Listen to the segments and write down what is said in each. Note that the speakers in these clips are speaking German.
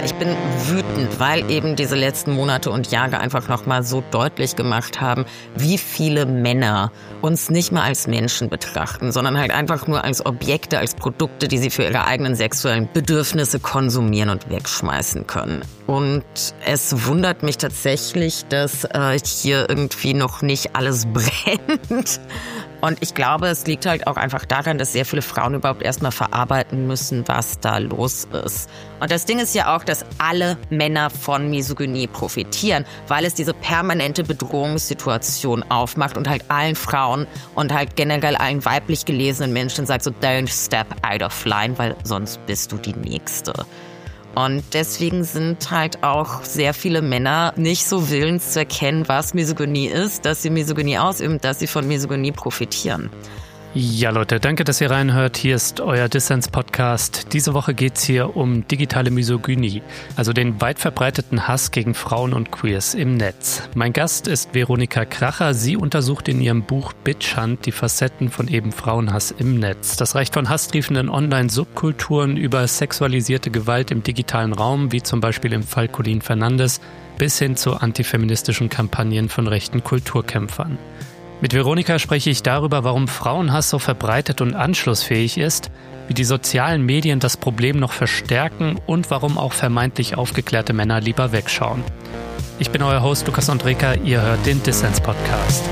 Ja, ich bin wütend, weil eben diese letzten Monate und Jahre einfach nochmal so deutlich gemacht haben, wie viele Männer uns nicht mal als Menschen betrachten, sondern halt einfach nur als Objekte, als Produkte, die sie für ihre eigenen sexuellen Bedürfnisse konsumieren und wegschmeißen können. Und es wundert mich tatsächlich, dass hier irgendwie noch nicht alles brennt. Und ich glaube, es liegt halt auch einfach daran, dass sehr viele Frauen überhaupt erstmal verarbeiten müssen, was da los ist. Und das Ding ist ja auch, dass alle Männer von Misogynie profitieren, weil es diese permanente Bedrohungssituation aufmacht und halt allen Frauen und halt generell allen weiblich gelesenen Menschen sagt so, don't step out of line, weil sonst bist du die Nächste. Und deswegen sind halt auch sehr viele Männer nicht so willens zu erkennen, was Misogynie ist, dass sie Misogynie ausüben, dass sie von Misogynie profitieren. Ja, Leute, danke, dass ihr reinhört. Hier ist euer Dissens-Podcast. Diese Woche geht's hier um digitale Misogynie, also den weit verbreiteten Hass gegen Frauen und Queers im Netz. Mein Gast ist Veronika Kracher. Sie untersucht in ihrem Buch Bitchhunt die Facetten von eben Frauenhass im Netz. Das reicht von hasstriefenden Online-Subkulturen über sexualisierte Gewalt im digitalen Raum, wie zum Beispiel im Fall Colleen Fernandes, bis hin zu antifeministischen Kampagnen von rechten Kulturkämpfern. Mit Veronika spreche ich darüber, warum Frauenhass so verbreitet und anschlussfähig ist, wie die sozialen Medien das Problem noch verstärken und warum auch vermeintlich aufgeklärte Männer lieber wegschauen. Ich bin euer Host Lukas Andreka, ihr hört den Dissens-Podcast.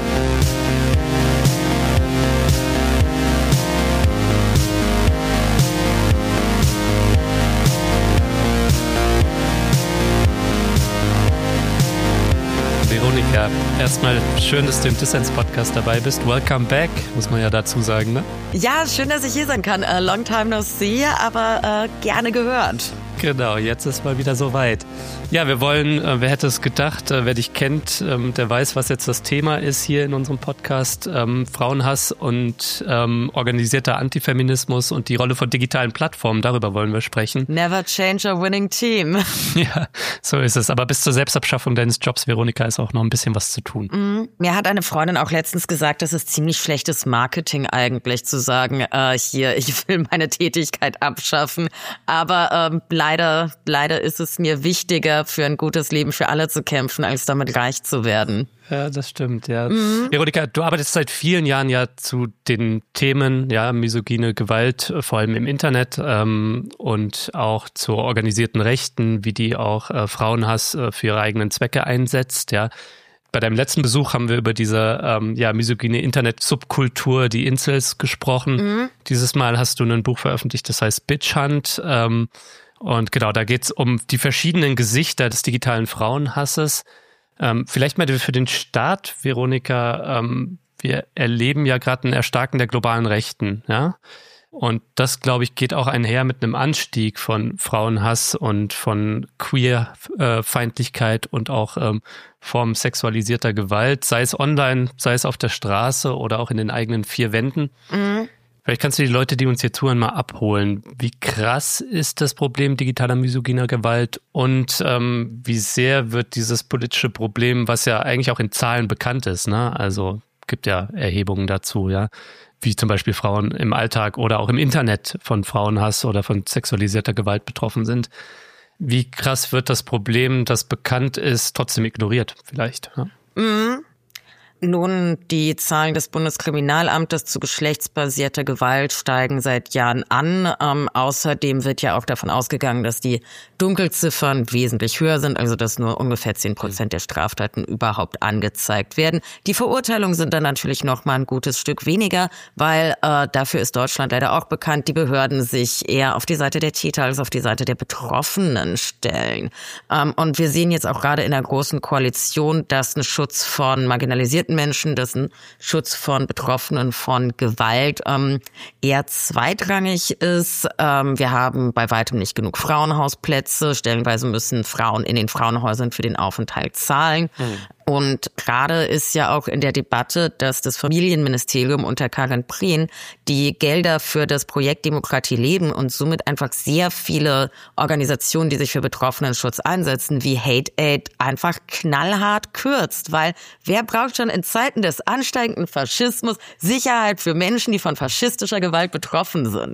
Veronika, erstmal schön, dass du im Dissens-Podcast dabei bist. Welcome back, muss man ja dazu sagen, ne? Ja, schön, dass ich hier sein kann. Long time no see, aber gerne gehört. Genau, jetzt ist mal wieder soweit. Ja, wir wollen, wer hätte es gedacht, wer dich kennt, der weiß, was jetzt das Thema ist hier in unserem Podcast. Frauenhass und organisierter Antifeminismus und die Rolle von digitalen Plattformen, darüber wollen wir sprechen. Never change a winning team. Ja, so ist es. Aber bis zur Selbstabschaffung deines Jobs, Veronika, ist auch noch ein bisschen was zu tun. Mir hat eine Freundin auch letztens gesagt, das ist ziemlich schlechtes Marketing eigentlich, zu sagen, hier, ich will meine Tätigkeit abschaffen. Aber leider ist es mir wichtiger, für ein gutes Leben für alle zu kämpfen, als damit reich zu werden. Ja, das stimmt, ja. Veronika, du arbeitest seit vielen Jahren ja zu den Themen, ja, misogyne Gewalt, vor allem im Internet, und auch zu organisierten Rechten, wie die auch Frauenhass für ihre eigenen Zwecke einsetzt, ja. Bei deinem letzten Besuch haben wir über diese misogyne Internet-Subkultur, die Incels, gesprochen. Dieses Mal hast du ein Buch veröffentlicht, das heißt Bitchhunt. Und genau, da geht's um die verschiedenen Gesichter des digitalen Frauenhasses. Vielleicht mal für den Start, Veronika, wir erleben ja gerade ein Erstarken der globalen Rechten, ja. Und das, glaube ich, geht auch einher mit einem Anstieg von Frauenhass und von Queer-Feindlichkeit und auch Formen sexualisierter Gewalt, sei es online, sei es auf der Straße oder auch in den eigenen vier Wänden. Vielleicht kannst du die Leute, die uns hier zuhören, mal abholen. Wie krass ist das Problem digitaler misogyner Gewalt und wie sehr wird dieses politische Problem, was ja eigentlich auch in Zahlen bekannt ist, ne? Also gibt ja Erhebungen dazu, ja, wie zum Beispiel Frauen im Alltag oder auch im Internet von Frauenhass oder von sexualisierter Gewalt betroffen sind. Wie krass wird das Problem, das bekannt ist, trotzdem ignoriert vielleicht? Ja? Nun, die Zahlen des Bundeskriminalamtes zu geschlechtsbasierter Gewalt steigen seit Jahren an. Außerdem wird ja auch davon ausgegangen, dass die Dunkelziffern wesentlich höher sind, also dass nur ungefähr 10% der Straftaten überhaupt angezeigt werden. Die Verurteilungen sind dann natürlich noch mal ein gutes Stück weniger, weil dafür ist Deutschland leider auch bekannt, die Behörden sich eher auf die Seite der Täter als auf die Seite der Betroffenen stellen. Und wir sehen jetzt auch gerade in der Großen Koalition, dass ein Schutz von marginalisierten Menschen, dass ein Schutz von Betroffenen von Gewalt eher zweitrangig ist. Wir haben bei weitem nicht genug Frauenhausplätze. Stellenweise müssen Frauen in den Frauenhäusern für den Aufenthalt zahlen. Und gerade ist ja auch in der Debatte, dass das Familienministerium unter Karin Prehn die Gelder für das Projekt Demokratie leben und somit einfach sehr viele Organisationen, die sich für Betroffenenschutz einsetzen, wie Hate Aid, einfach knallhart kürzt. Weil wer braucht schon in Zeiten des ansteigenden Faschismus Sicherheit für Menschen, die von faschistischer Gewalt betroffen sind?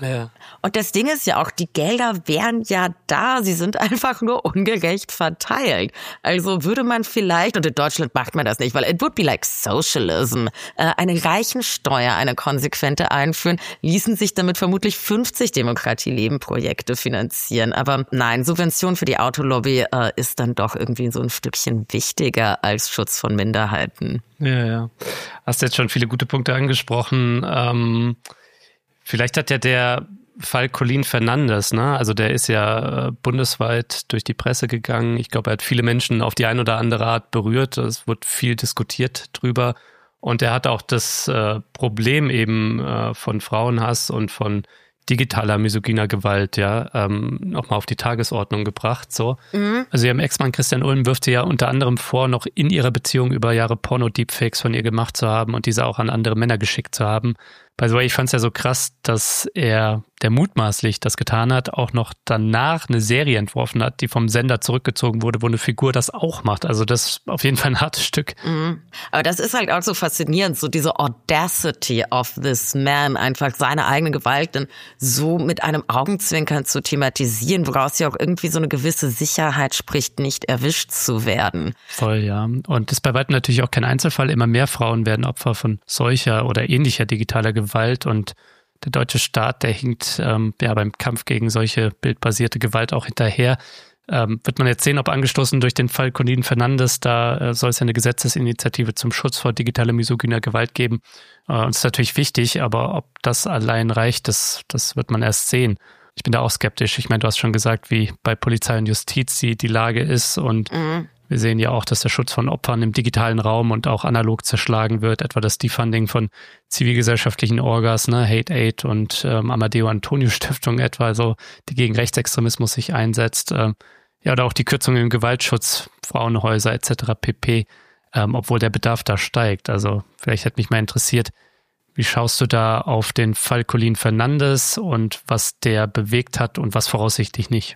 Ja. Und das Ding ist ja auch, die Gelder wären ja da, sie sind einfach nur ungerecht verteilt. Also würde man vielleicht, und in Deutschland macht man das nicht, weil it would be like socialism, eine Reichensteuer, eine konsequente einführen, ließen sich damit vermutlich 50 Demokratie-Leben-Projekte finanzieren. Aber nein, Subvention für die Autolobby ist dann doch irgendwie so ein Stückchen wichtiger als Schutz von Minderheiten. Ja. Hast jetzt schon viele gute Punkte angesprochen. Vielleicht hat ja der Fall Colin Fernandes, ne? Also der ist ja bundesweit durch die Presse gegangen. Ich glaube, er hat viele Menschen auf die eine oder andere Art berührt. Es wird viel diskutiert drüber. Und er hat auch das Problem eben von Frauenhass und von digitaler misogyner Gewalt nochmal auf die Tagesordnung gebracht. So. Also ihrem Ex-Mann Christian Ulm wirft sie ja unter anderem vor, noch in ihrer Beziehung über Jahre Porno-Deepfakes von ihr gemacht zu haben und diese auch an andere Männer geschickt zu haben. By the way, ich fand es ja so krass, dass er, der mutmaßlich das getan hat, auch noch danach eine Serie entworfen hat, die vom Sender zurückgezogen wurde, wo eine Figur das auch macht. Also das ist auf jeden Fall ein hartes Stück. Aber das ist halt auch so faszinierend, so diese Audacity of this man, einfach seine eigene Gewalt dann so mit einem Augenzwinkern zu thematisieren, woraus ja auch irgendwie so eine gewisse Sicherheit spricht, nicht erwischt zu werden. Voll, ja. Und das ist bei weitem natürlich auch kein Einzelfall. Immer mehr Frauen werden Opfer von solcher oder ähnlicher digitaler Gewalt und der deutsche Staat, der hinkt beim Kampf gegen solche bildbasierte Gewalt auch hinterher. Wird man jetzt sehen, ob angestoßen durch den Fall Colin Fernandes, da soll es ja eine Gesetzesinitiative zum Schutz vor digitaler misogyner Gewalt geben. Und das ist natürlich wichtig, aber ob das allein reicht, das wird man erst sehen. Ich bin da auch skeptisch. Ich meine, du hast schon gesagt, wie bei Polizei und Justiz die Lage ist und wir sehen ja auch, dass der Schutz von Opfern im digitalen Raum und auch analog zerschlagen wird, etwa das Defunding von zivilgesellschaftlichen Orgas, ne, Hate Aid und Amadeo Antonio Stiftung etwa, also die gegen Rechtsextremismus sich einsetzt, oder auch die Kürzungen im Gewaltschutz, Frauenhäuser etc. pp., obwohl der Bedarf da steigt. Also vielleicht hätte mich mal interessiert, wie schaust du da auf den Fall Colin Fernandes und was der bewegt hat und was voraussichtlich nicht?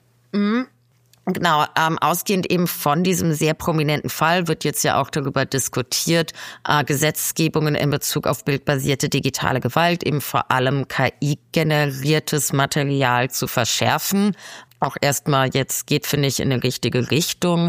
Genau, ausgehend eben von diesem sehr prominenten Fall wird jetzt ja auch darüber diskutiert, Gesetzgebungen in Bezug auf bildbasierte digitale Gewalt, eben vor allem KI-generiertes Material zu verschärfen. Auch erstmal jetzt geht, finde ich, in eine richtige Richtung.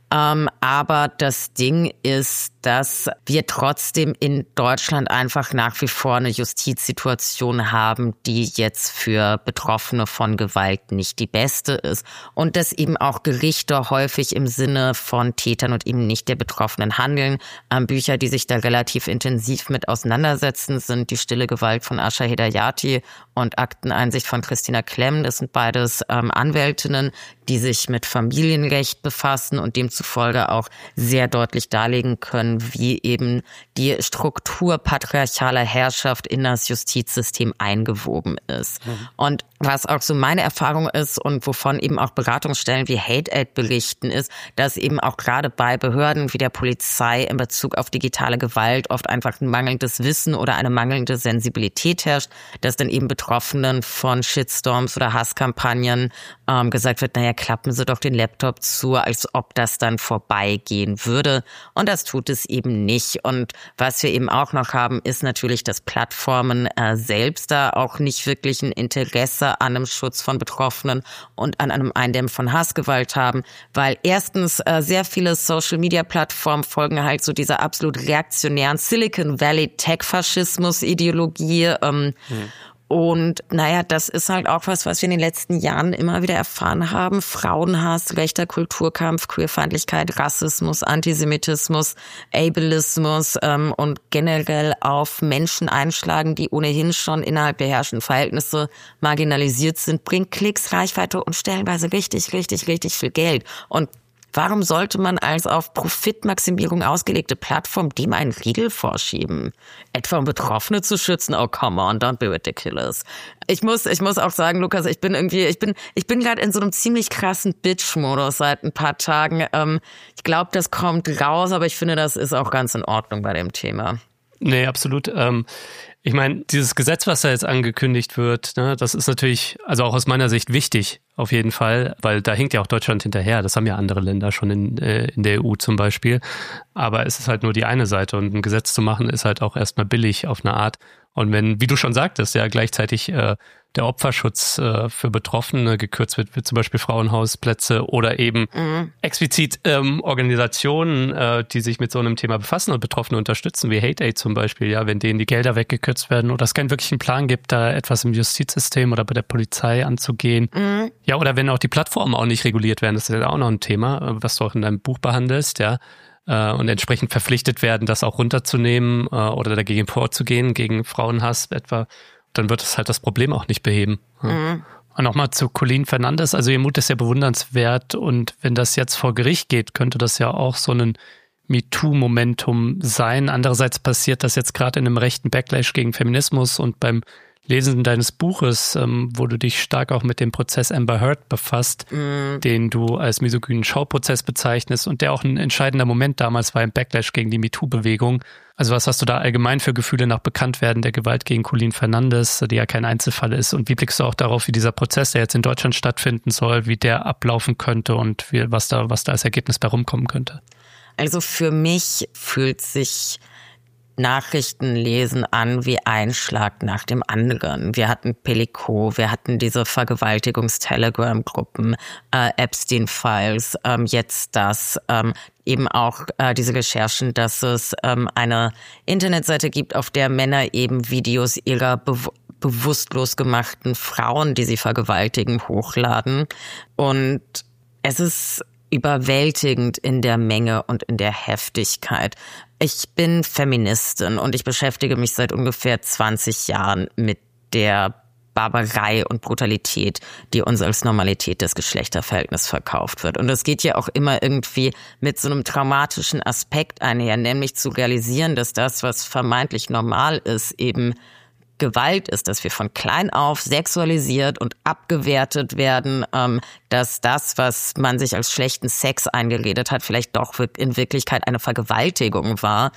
Aber das Ding ist, dass wir trotzdem in Deutschland einfach nach wie vor eine Justizsituation haben, die jetzt für Betroffene von Gewalt nicht die beste ist. Und dass eben auch Gerichte häufig im Sinne von Tätern und eben nicht der Betroffenen handeln. Bücher, die sich da relativ intensiv mit auseinandersetzen, sind Die stille Gewalt von Asha Hedayati und Akteneinsicht von Christina Klemm. Das sind beides Anwältinnen, die sich mit Familienrecht befassen und demzufolge auch sehr deutlich darlegen können, wie eben die Struktur patriarchaler Herrschaft in das Justizsystem eingewoben ist. Und was auch so meine Erfahrung ist und wovon eben auch Beratungsstellen wie Hate Aid berichten, ist, dass eben auch gerade bei Behörden wie der Polizei in Bezug auf digitale Gewalt oft einfach ein mangelndes Wissen oder eine mangelnde Sensibilität herrscht, dass dann eben Betroffenen von Shitstorms oder Hasskampagnen gesagt wird, naja, klappen Sie doch den Laptop zu, als ob das dann vorbeigehen würde. Und das tut es eben nicht. Und was wir eben auch noch haben, ist natürlich, dass Plattformen selbst da auch nicht wirklich ein Interesse an einem Schutz von Betroffenen und an einem Eindämmen von Hassgewalt haben, weil erstens sehr viele Social-Media-Plattformen folgen halt so dieser absolut reaktionären Silicon Valley-Tech-Faschismus-Ideologie. Und naja, das ist halt auch was wir in den letzten Jahren immer wieder erfahren haben. Frauenhass, rechter Kulturkampf, Queerfeindlichkeit, Rassismus, Antisemitismus, Ableismus und generell auf Menschen einschlagen, die ohnehin schon innerhalb der herrschenden Verhältnisse marginalisiert sind, bringt Klicks, Reichweite und stellenweise richtig viel Geld. Und warum sollte man als auf Profitmaximierung ausgelegte Plattform dem einen Riegel vorschieben? Etwa um Betroffene zu schützen? Oh, come on, don't be ridiculous. Ich muss auch sagen, Lukas, ich bin gerade in so einem ziemlich krassen Bitch-Modus seit ein paar Tagen. Ich glaube, das kommt raus, aber ich finde, das ist auch ganz in Ordnung bei dem Thema. Nee, absolut. Ich meine, dieses Gesetz, was da jetzt angekündigt wird, ne, das ist natürlich, also auch aus meiner Sicht wichtig, auf jeden Fall, weil da hinkt ja auch Deutschland hinterher. Das haben ja andere Länder schon in der EU zum Beispiel. Aber es ist halt nur die eine Seite und ein Gesetz zu machen ist halt auch erstmal billig auf eine Art. Und wenn, wie du schon sagtest, ja gleichzeitig der Opferschutz für Betroffene gekürzt wird, wie zum Beispiel Frauenhausplätze oder eben explizit Organisationen, die sich mit so einem Thema befassen und Betroffene unterstützen, wie Hate Aid zum Beispiel, ja, wenn denen die Gelder weggekürzt werden oder es keinen wirklichen Plan gibt, da etwas im Justizsystem oder bei der Polizei anzugehen. Ja, oder wenn auch die Plattformen auch nicht reguliert werden, das ist ja auch noch ein Thema, was du auch in deinem Buch behandelst, ja. Und entsprechend verpflichtet werden, das auch runterzunehmen oder dagegen vorzugehen, gegen Frauenhass etwa, dann wird es halt das Problem auch nicht beheben. Und nochmal zu Colleen Fernandes, also ihr Mut ist ja bewundernswert und wenn das jetzt vor Gericht geht, könnte das ja auch so ein MeToo-Momentum sein. Andererseits passiert das jetzt gerade in einem rechten Backlash gegen Feminismus und beim Lesen deines Buches, wo du dich stark auch mit dem Prozess Amber Heard befasst, den du als misogynen Schauprozess bezeichnest und der auch ein entscheidender Moment damals war im Backlash gegen die MeToo-Bewegung. Also was hast du da allgemein für Gefühle nach Bekanntwerden der Gewalt gegen Colleen Fernandes, die ja kein Einzelfall ist? Und wie blickst du auch darauf, wie dieser Prozess, der jetzt in Deutschland stattfinden soll, wie der ablaufen könnte und was da als Ergebnis bei rumkommen könnte? Also für mich fühlt sich Nachrichtenlesen an wie ein Schlag nach dem anderen. Wir hatten Pellico, wir hatten diese Vergewaltigungs-Telegram-Gruppen, Epstein-Files, jetzt das, eben auch diese Recherchen, dass es eine Internetseite gibt, auf der Männer eben Videos ihrer bewusstlos gemachten Frauen, die sie vergewaltigen, hochladen. Und es ist überwältigend in der Menge und in der Heftigkeit. Ich bin Feministin und ich beschäftige mich seit ungefähr 20 Jahren mit der Barbarei und Brutalität, die uns als Normalität des Geschlechterverhältnisses verkauft wird. Und es geht ja auch immer irgendwie mit so einem traumatischen Aspekt einher, nämlich zu realisieren, dass das, was vermeintlich normal ist, eben Gewalt ist, dass wir von klein auf sexualisiert und abgewertet werden, dass das, was man sich als schlechten Sex eingeredet hat, vielleicht doch in Wirklichkeit eine Vergewaltigung war.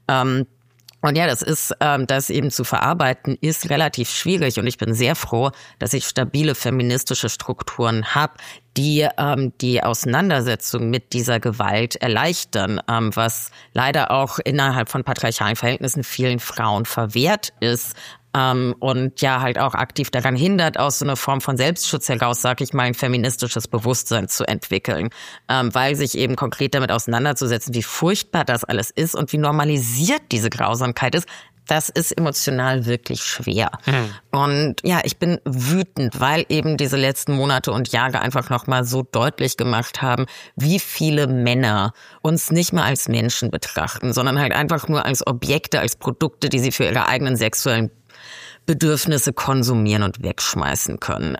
Und ja, das eben zu verarbeiten, ist relativ schwierig. Und ich bin sehr froh, dass ich stabile feministische Strukturen habe, die die Auseinandersetzung mit dieser Gewalt erleichtern, was leider auch innerhalb von patriarchalen Verhältnissen vielen Frauen verwehrt ist. Und ja halt auch aktiv daran hindert, aus so einer Form von Selbstschutz heraus, sag ich mal, ein feministisches Bewusstsein zu entwickeln, weil sich eben konkret damit auseinanderzusetzen, wie furchtbar das alles ist und wie normalisiert diese Grausamkeit ist, das ist emotional wirklich schwer. Und ja, ich bin wütend, weil eben diese letzten Monate und Jahre einfach nochmal so deutlich gemacht haben, wie viele Männer uns nicht mal als Menschen betrachten, sondern halt einfach nur als Objekte, als Produkte, die sie für ihre eigenen sexuellen Bedürfnisse konsumieren und wegschmeißen können.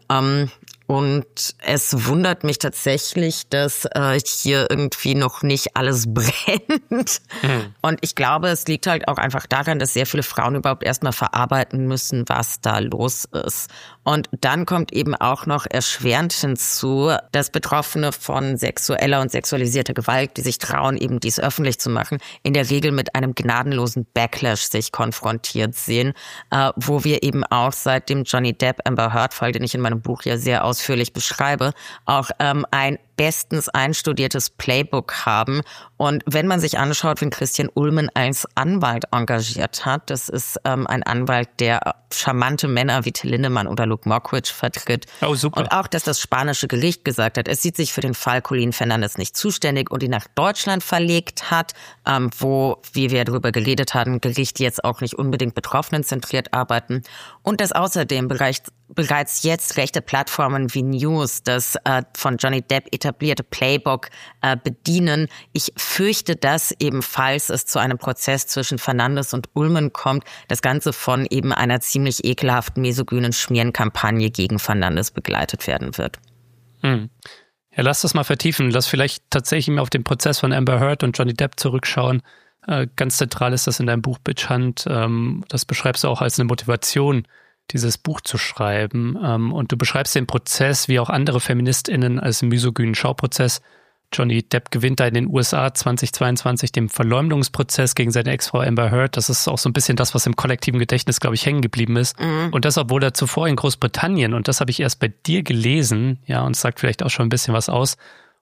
Und es wundert mich tatsächlich, dass hier irgendwie noch nicht alles brennt. Und ich glaube, es liegt halt auch einfach daran, dass sehr viele Frauen überhaupt erstmal verarbeiten müssen, was da los ist. Und dann kommt eben auch noch erschwerend hinzu, dass Betroffene von sexueller und sexualisierter Gewalt, die sich trauen, eben dies öffentlich zu machen, in der Regel mit einem gnadenlosen Backlash sich konfrontiert sehen, wo wir eben auch seit dem Johnny Depp-Amber Heard-Fall, den ich in meinem Buch ja sehr ausführlich beschreibe, auch ein bestens einstudiertes Playbook haben. Und wenn man sich anschaut, wen Christian Ullmann als Anwalt engagiert hat, das ist ein Anwalt, der charmante Männer wie Till Lindemann oder Luke Mockridge vertritt. Oh, super. Und auch, dass das spanische Gericht gesagt hat, es sieht sich für den Fall Colleen Fernandes nicht zuständig und ihn nach Deutschland verlegt hat, wo, wie wir darüber geredet haben, Gerichte jetzt auch nicht unbedingt betroffenenzentriert arbeiten. Und dass außerdem bereits jetzt rechte Plattformen wie News das von Johnny Depp etablierte Playbook bedienen. Ich fürchte, dass eben, falls es zu einem Prozess zwischen Fernandes und Ullmann kommt, das Ganze von eben einer ziemlich ekelhaften misogynen Schmierenkampagne gegen Fernandes begleitet werden wird. Ja, lass das mal vertiefen. Lass vielleicht tatsächlich mal auf den Prozess von Amber Heard und Johnny Depp zurückschauen. Ganz zentral ist das in deinem Buch Bitch Hunt. Das beschreibst du auch als eine Motivation, dieses Buch zu schreiben. Und du beschreibst den Prozess wie auch andere FeministInnen als misogynen Schauprozess. Johnny Depp gewinnt da in den USA 2022 den Verleumdungsprozess gegen seine Ex-Frau Amber Heard. Das ist auch so ein bisschen das, was im kollektiven Gedächtnis, glaube ich, hängen geblieben ist. Und das, obwohl er zuvor in Großbritannien, und das habe ich erst bei dir gelesen, ja, und sagt vielleicht auch schon ein bisschen was aus,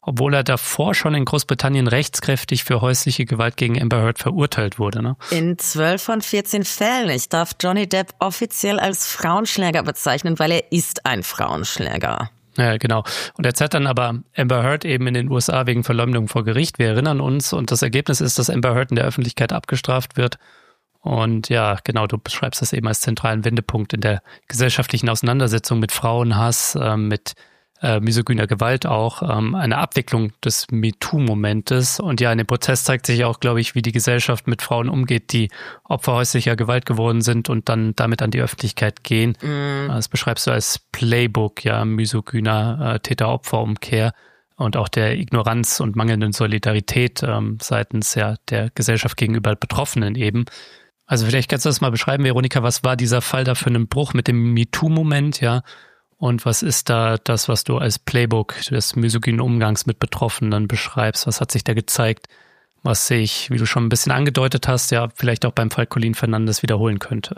obwohl er davor schon in Großbritannien rechtskräftig für häusliche Gewalt gegen Amber Heard verurteilt wurde, ne? In 12 von 14 Fällen. Ich darf Johnny Depp offiziell als Frauenschläger bezeichnen, weil er ist ein Frauenschläger. Ja, genau. Und jetzt hat dann aber Amber Heard eben in den USA wegen Verleumdung vor Gericht. Wir erinnern uns. Und das Ergebnis ist, dass Amber Heard in der Öffentlichkeit abgestraft wird. Und ja, genau, du beschreibst das eben als zentralen Wendepunkt in der gesellschaftlichen Auseinandersetzung mit Frauenhass, mit misogyner Gewalt auch, eine Abwicklung des MeToo-Momentes. Und ja, in dem Prozess zeigt sich auch, glaube ich, wie die Gesellschaft mit Frauen umgeht, die Opfer häuslicher Gewalt geworden sind und dann damit an die Öffentlichkeit gehen. Das beschreibst du als Playbook, ja, misogyner Täter-Opfer-Umkehr und auch der Ignoranz und mangelnden Solidarität seitens ja der Gesellschaft gegenüber Betroffenen eben. Also vielleicht kannst du das mal beschreiben, Veronika, was war dieser Fall da für einen Bruch mit dem MeToo-Moment, ja? Und was ist da das, was du als Playbook des misogynen Umgangs mit Betroffenen beschreibst? Was hat sich da gezeigt, was sich, wie du schon ein bisschen angedeutet hast, ja vielleicht auch beim Fall Colleen Fernandes wiederholen könnte?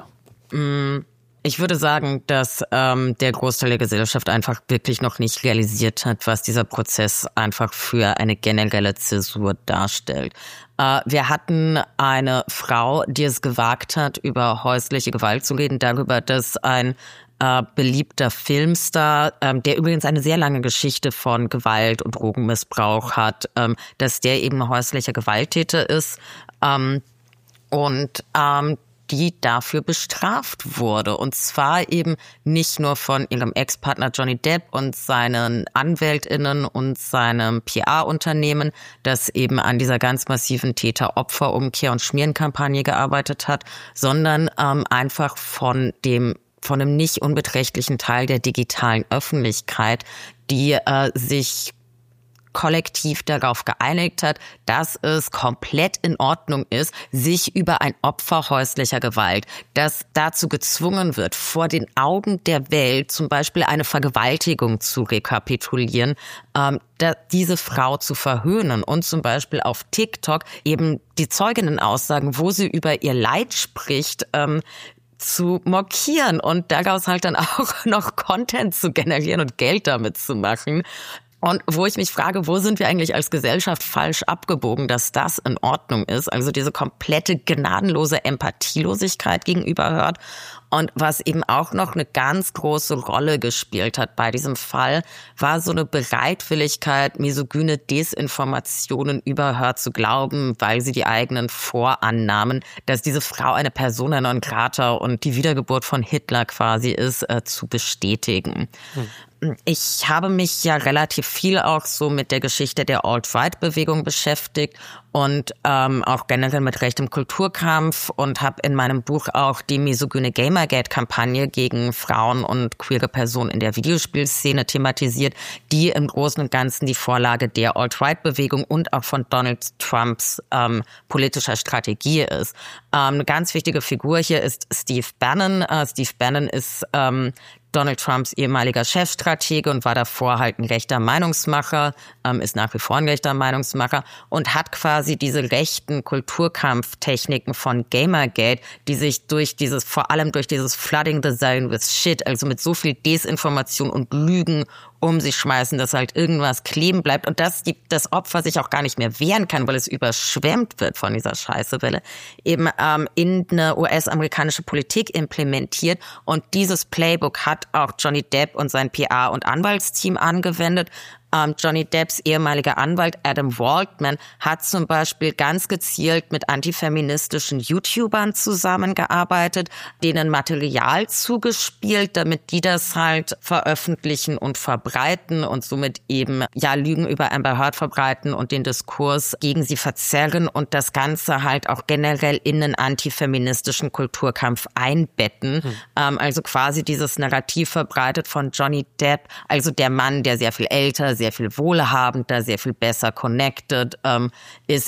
Ich würde sagen, dass der Großteil der Gesellschaft einfach wirklich noch nicht realisiert hat, was dieser Prozess einfach für eine generelle Zäsur darstellt. Wir hatten eine Frau, die es gewagt hat, über häusliche Gewalt zu reden, darüber, dass ein beliebter Filmstar, der übrigens eine sehr lange Geschichte von Gewalt und Drogenmissbrauch hat, dass der eben häuslicher Gewalttäter ist und die dafür bestraft wurde. Und zwar eben nicht nur von ihrem Ex-Partner Johnny Depp und seinen AnwältInnen und seinem PR-Unternehmen, das eben an dieser ganz massiven Täter-Opfer-Umkehr- und Schmierenkampagne gearbeitet hat, sondern einfach von einem nicht unbeträchtlichen Teil der digitalen Öffentlichkeit, die sich kollektiv darauf geeinigt hat, dass es komplett in Ordnung ist, sich über ein Opfer häuslicher Gewalt, das dazu gezwungen wird, vor den Augen der Welt zum Beispiel eine Vergewaltigung zu rekapitulieren, diese Frau zu verhöhnen und zum Beispiel auf TikTok eben die Zeuginnenaussagen, wo sie über ihr Leid spricht, zu markieren und daraus halt dann auch noch Content zu generieren und Geld damit zu machen. Und wo ich mich frage, wo sind wir eigentlich als Gesellschaft falsch abgebogen, dass das in Ordnung ist? Also diese komplette gnadenlose Empathielosigkeit gegenüber Heard. Und was eben auch noch eine ganz große Rolle gespielt hat bei diesem Fall, war so eine Bereitwilligkeit, misogyne Desinformationen über Heard zu glauben, weil sie die eigenen Vorannahmen, dass diese Frau eine Persona non grata und die Wiedergeburt von Hitler quasi ist, zu bestätigen. Ich habe mich ja relativ viel auch so mit der Geschichte der Alt-Right-Bewegung beschäftigt und auch generell mit rechtem Kulturkampf und habe in meinem Buch auch die misogyne Gamergate-Kampagne gegen Frauen und queere Personen in der Videospielszene thematisiert, die im Großen und Ganzen die Vorlage der Alt-Right-Bewegung und auch von Donald Trumps politischer Strategie ist. Eine ganz wichtige Figur hier ist Steve Bannon. Steve Bannon ist Donald Trumps ehemaliger Chefstratege und war davor halt ein rechter Meinungsmacher, ist nach wie vor ein rechter Meinungsmacher und hat quasi diese rechten Kulturkampftechniken von Gamergate, die sich vor allem durch dieses Flooding the Zone with Shit, also mit so viel Desinformation und Lügen um sich schmeißen, dass halt irgendwas kleben bleibt und dass das Opfer sich auch gar nicht mehr wehren kann, weil es überschwemmt wird von dieser Scheißewelle, eben in eine US-amerikanische Politik implementiert. Und dieses Playbook hat auch Johnny Depp und sein PR- und Anwaltsteam angewendet. Johnny Depps ehemaliger Anwalt Adam Waldman hat zum Beispiel ganz gezielt mit antifeministischen YouTubern zusammengearbeitet, denen Material zugespielt, damit die das halt veröffentlichen und verbreiten und somit eben Lügen über Amber Heard verbreiten und den Diskurs gegen sie verzerren und das Ganze halt auch generell in einen antifeministischen Kulturkampf einbetten. Also quasi dieses Narrativ verbreitet von Johnny Depp, also der Mann, der sehr viel älter, sehr viel wohlhabender, sehr viel besser connected, ist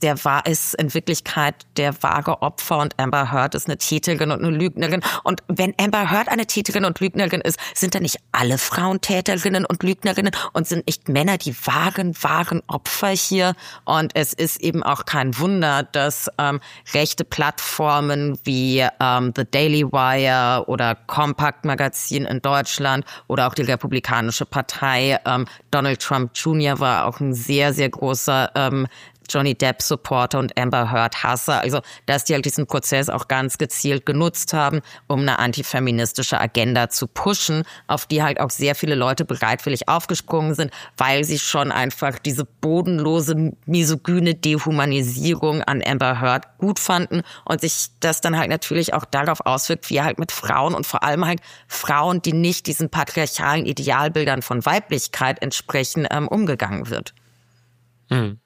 in Wirklichkeit der wahre Opfer und Amber Heard ist eine Täterin und eine Lügnerin. Und wenn Amber Heard eine Täterin und Lügnerin ist, sind dann nicht alle Frauen Täterinnen und Lügnerinnen und sind nicht Männer die wahren Opfer hier? Und es ist eben auch kein Wunder, dass rechte Plattformen wie The Daily Wire oder Compact Magazin in Deutschland oder auch die Republikanische Partei Donald Donald Trump Jr. war auch ein sehr, sehr großer Johnny Depp-Supporter und Amber Heard-Hasser. Also, dass die halt diesen Prozess auch ganz gezielt genutzt haben, um eine antifeministische Agenda zu pushen, auf die halt auch sehr viele Leute bereitwillig aufgesprungen sind, weil sie schon einfach diese bodenlose, misogyne Dehumanisierung an Amber Heard gut fanden und sich das dann halt natürlich auch darauf auswirkt, wie halt mit Frauen und vor allem halt Frauen, die nicht diesen patriarchalen Idealbildern von Weiblichkeit entsprechen, umgegangen wird. Mhm.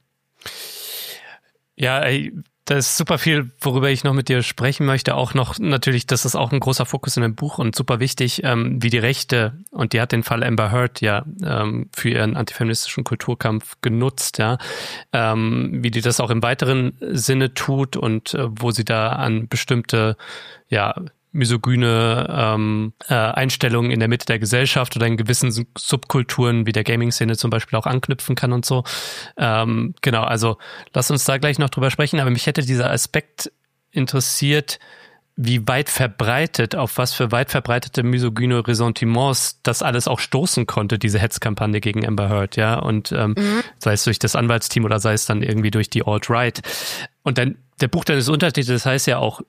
Ja, da ist super viel, worüber ich noch mit dir sprechen möchte. Auch noch natürlich, das ist auch ein großer Fokus in dem Buch und super wichtig, wie die Rechte, und die hat den Fall Amber Heard ja für ihren antifeministischen Kulturkampf genutzt, ja, wie die das auch im weiteren Sinne tut und wo sie da an bestimmte, ja, misogyne Einstellungen in der Mitte der Gesellschaft oder in gewissen Subkulturen wie der Gaming-Szene zum Beispiel auch anknüpfen kann und so. Genau, also lass uns da gleich noch drüber sprechen, aber mich hätte dieser Aspekt interessiert, wie weit verbreitet, auf was für weit verbreitete misogyne Ressentiments das alles auch stoßen konnte, diese Hetzkampagne gegen Amber Heard, ja, und sei es durch das Anwaltsteam oder sei es dann irgendwie durch die Alt-Right. Und dann der Buch deines Untertitels heißt ja auch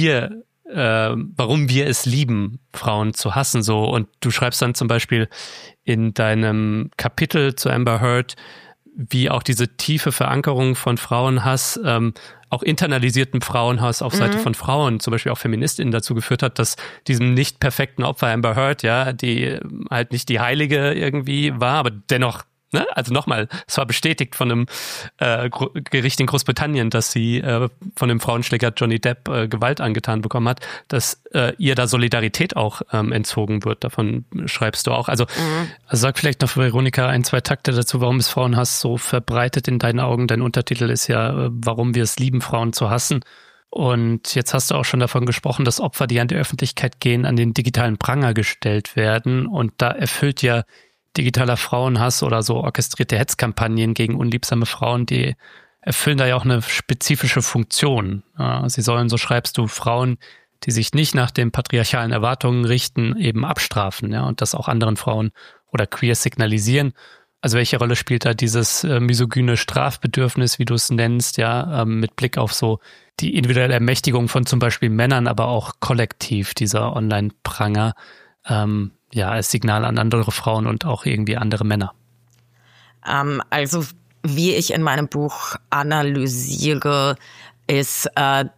warum wir es lieben, Frauen zu hassen, so. Und du schreibst dann zum Beispiel in deinem Kapitel zu Amber Heard, wie auch diese tiefe Verankerung von Frauenhass, auch internalisierten Frauenhass auf Seite von Frauen, zum Beispiel auch FeministInnen, dazu geführt hat, dass diesem nicht perfekten Opfer Amber Heard, ja, die halt nicht die Heilige irgendwie war, aber dennoch, ne? Also nochmal, es war bestätigt von einem Gericht in Großbritannien, dass sie von dem Frauenschläger Johnny Depp Gewalt angetan bekommen hat, dass ihr da Solidarität auch entzogen wird. Davon schreibst du auch. Also sag vielleicht noch, Veronika, 1, 2 Takte dazu, warum ist Frauenhass so verbreitet in deinen Augen? Dein Untertitel ist ja, warum wir es lieben, Frauen zu hassen. Und jetzt hast du auch schon davon gesprochen, dass Opfer, die an die Öffentlichkeit gehen, an den digitalen Pranger gestellt werden. Und da erfüllt ja digitaler Frauenhass oder so orchestrierte Hetzkampagnen gegen unliebsame Frauen, die erfüllen da ja auch eine spezifische Funktion. Sie sollen, so schreibst du, Frauen, die sich nicht nach den patriarchalen Erwartungen richten, eben abstrafen, ja, und das auch anderen Frauen oder queer signalisieren. Also welche Rolle spielt da dieses misogyne Strafbedürfnis, wie du es nennst, ja, mit Blick auf so die individuelle Ermächtigung von zum Beispiel Männern, aber auch kollektiv dieser Online-Pranger, ja, als Signal an andere Frauen und auch irgendwie andere Männer? Also, wie ich in meinem Buch analysiere, ist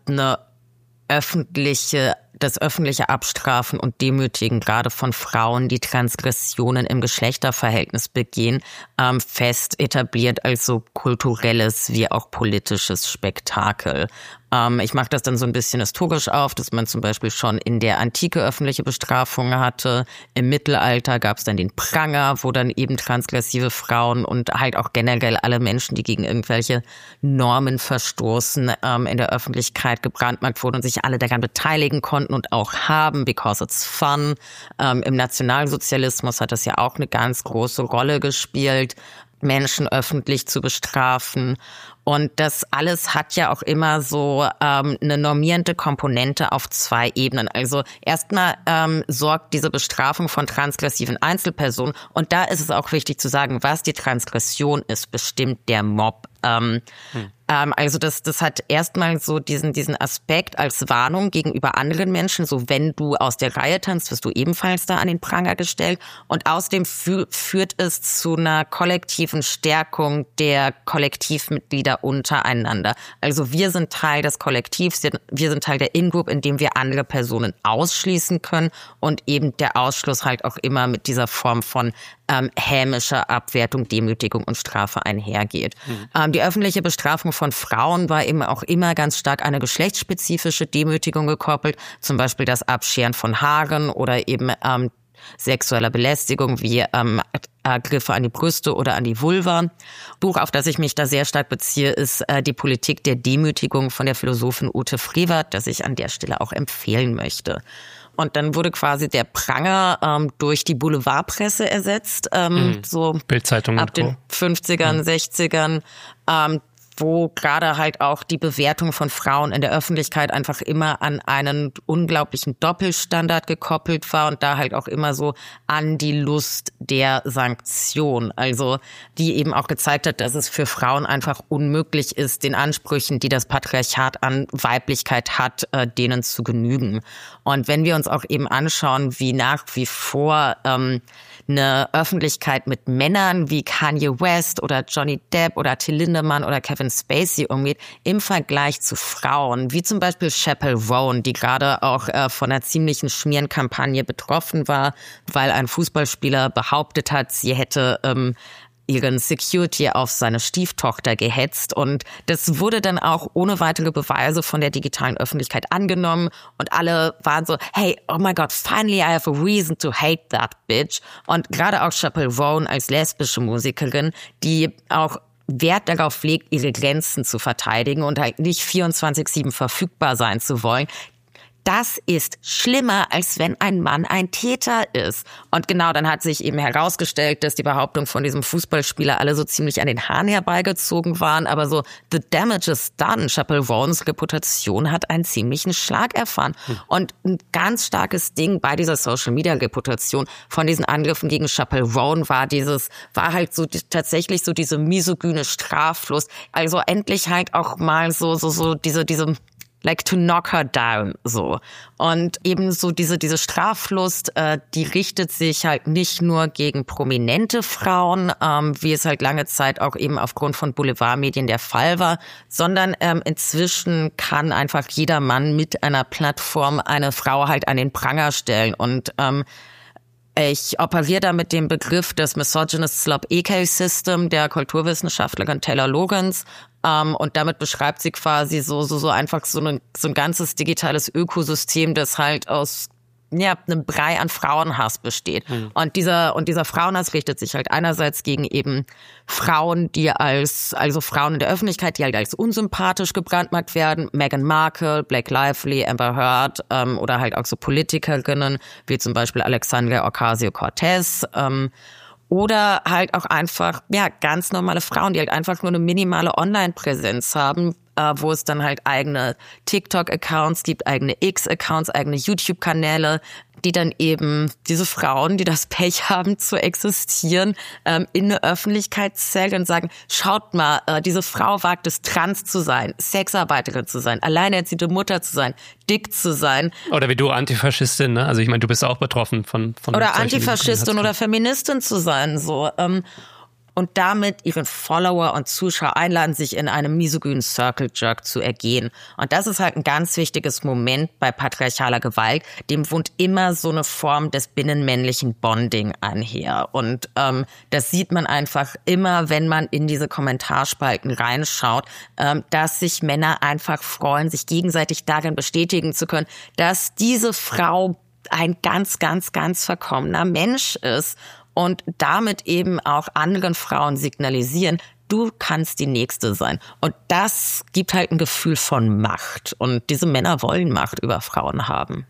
das öffentliche Abstrafen und Demütigen gerade von Frauen, die Transgressionen im Geschlechterverhältnis begehen, fest etabliert als so kulturelles wie auch politisches Spektakel. Ich mache das dann so ein bisschen historisch auf, dass man zum Beispiel schon in der Antike öffentliche Bestrafungen hatte. Im Mittelalter gab es dann den Pranger, wo dann eben transgressive Frauen und halt auch generell alle Menschen, die gegen irgendwelche Normen verstoßen, in der Öffentlichkeit gebrandmarkt wurden und sich alle daran beteiligen konnten und auch haben, because it's fun. Im Nationalsozialismus hat das ja auch eine ganz große Rolle gespielt, Menschen öffentlich zu bestrafen. Und das alles hat ja auch immer so eine normierende Komponente auf 2 Ebenen. Also erstmal sorgt diese Bestrafung von transgressiven Einzelpersonen, und da ist es auch wichtig zu sagen, was die Transgression ist, bestimmt der Mob. Also das hat erstmal so diesen Aspekt als Warnung gegenüber anderen Menschen, so wenn du aus der Reihe tanzt, wirst du ebenfalls da an den Pranger gestellt, und außerdem führt es zu einer kollektiven Stärkung der Kollektivmitglieder untereinander. Also wir sind Teil des Kollektivs, wir sind Teil der In-Group, in dem wir andere Personen ausschließen können und eben der Ausschluss halt auch immer mit dieser Form von hämischer Abwertung, Demütigung und Strafe einhergeht. Die öffentliche Bestrafung von Frauen war eben auch immer ganz stark eine geschlechtsspezifische Demütigung gekoppelt, zum Beispiel das Abscheren von Haaren oder eben sexueller Belästigung wie Griffe an die Brüste oder an die Vulva. Buch, auf das ich mich da sehr stark beziehe, ist Die Politik der Demütigung von der Philosophin Ute Frevert, das ich an der Stelle auch empfehlen möchte. Und dann wurde quasi der Pranger durch die Boulevardpresse ersetzt, so Bildzeitung ab den 50ern, 60ern. wo gerade halt auch die Bewertung von Frauen in der Öffentlichkeit einfach immer an einen unglaublichen Doppelstandard gekoppelt war und da halt auch immer so an die Lust der Sanktion. Also die eben auch gezeigt hat, dass es für Frauen einfach unmöglich ist, den Ansprüchen, die das Patriarchat an Weiblichkeit hat, denen zu genügen. Und wenn wir uns auch eben anschauen, wie nach wie vor eine Öffentlichkeit mit Männern wie Kanye West oder Johnny Depp oder Till Lindemann oder Kevin Spacey umgeht, im Vergleich zu Frauen, wie zum Beispiel Chappell Roan, die gerade auch von einer ziemlichen Schmierenkampagne betroffen war, weil ein Fußballspieler behauptet hat, sie hätte ihren Security auf seine Stieftochter gehetzt und das wurde dann auch ohne weitere Beweise von der digitalen Öffentlichkeit angenommen und alle waren so, hey, oh my God, finally I have a reason to hate that bitch. Und gerade auch Chappell Roan als lesbische Musikerin, die auch Wert darauf legt, ihre Grenzen zu verteidigen und halt nicht 24/7 verfügbar sein zu wollen, das ist schlimmer, als wenn ein Mann ein Täter ist. Und genau, dann hat sich eben herausgestellt, dass die Behauptung von diesem Fußballspieler alle so ziemlich an den Haaren herbeigezogen waren. Aber so, the damage is done. Chappell Roans Reputation hat einen ziemlichen Schlag erfahren. Und ein ganz starkes Ding bei dieser Social-Media-Reputation von diesen Angriffen gegen Chappell Roan war halt so tatsächlich so diese misogyne Straflust. Also endlich halt auch mal so diese like to knock her down, so. Und eben so diese Straflust, die richtet sich halt nicht nur gegen prominente Frauen, wie es halt lange Zeit auch eben aufgrund von Boulevardmedien der Fall war, sondern inzwischen kann einfach jeder Mann mit einer Plattform eine Frau halt an den Pranger stellen und ich operiere da mit dem Begriff des Misogynist Slope Ecosystem der Kulturwissenschaftlerin Taylor Lorenz. Und damit beschreibt sie quasi so einfach so ein ganzes digitales Ökosystem, das halt aus einem Brei an Frauenhass besteht. Und dieser Frauenhass richtet sich halt einerseits gegen eben Frauen, also Frauen in der Öffentlichkeit, die halt als unsympathisch gebrandmarkt werden. Meghan Markle, Blake Lively, Amber Heard, oder halt auch so Politikerinnen, wie zum Beispiel Alexandria Ocasio-Cortez, oder halt auch einfach, ganz normale Frauen, die halt einfach nur eine minimale Online-Präsenz haben, wo es dann halt eigene TikTok-Accounts gibt, eigene X-Accounts, eigene YouTube-Kanäle, die dann eben diese Frauen, die das Pech haben zu existieren, in eine Öffentlichkeit zählen und sagen, schaut mal, diese Frau wagt es, trans zu sein, Sexarbeiterin zu sein, alleinerziehende Mutter zu sein, dick zu sein. Oder wie du Antifaschistin, ne? Also ich meine, du bist auch betroffen von oder Antifaschistin oder Feministin zu sein, so. Und damit ihren Follower und Zuschauer einladen, sich in einem misogynen Circle Jerk zu ergehen. Und das ist halt ein ganz wichtiges Moment bei patriarchaler Gewalt. Dem wohnt immer so eine Form des binnenmännlichen Bonding einher. Und das sieht man einfach immer, wenn man in diese Kommentarspalten reinschaut, dass sich Männer einfach freuen, sich gegenseitig darin bestätigen zu können, dass diese Frau ein ganz, ganz, ganz verkommener Mensch ist. Und damit eben auch anderen Frauen signalisieren, du kannst die Nächste sein. Und das gibt halt ein Gefühl von Macht. Und diese Männer wollen Macht über Frauen haben.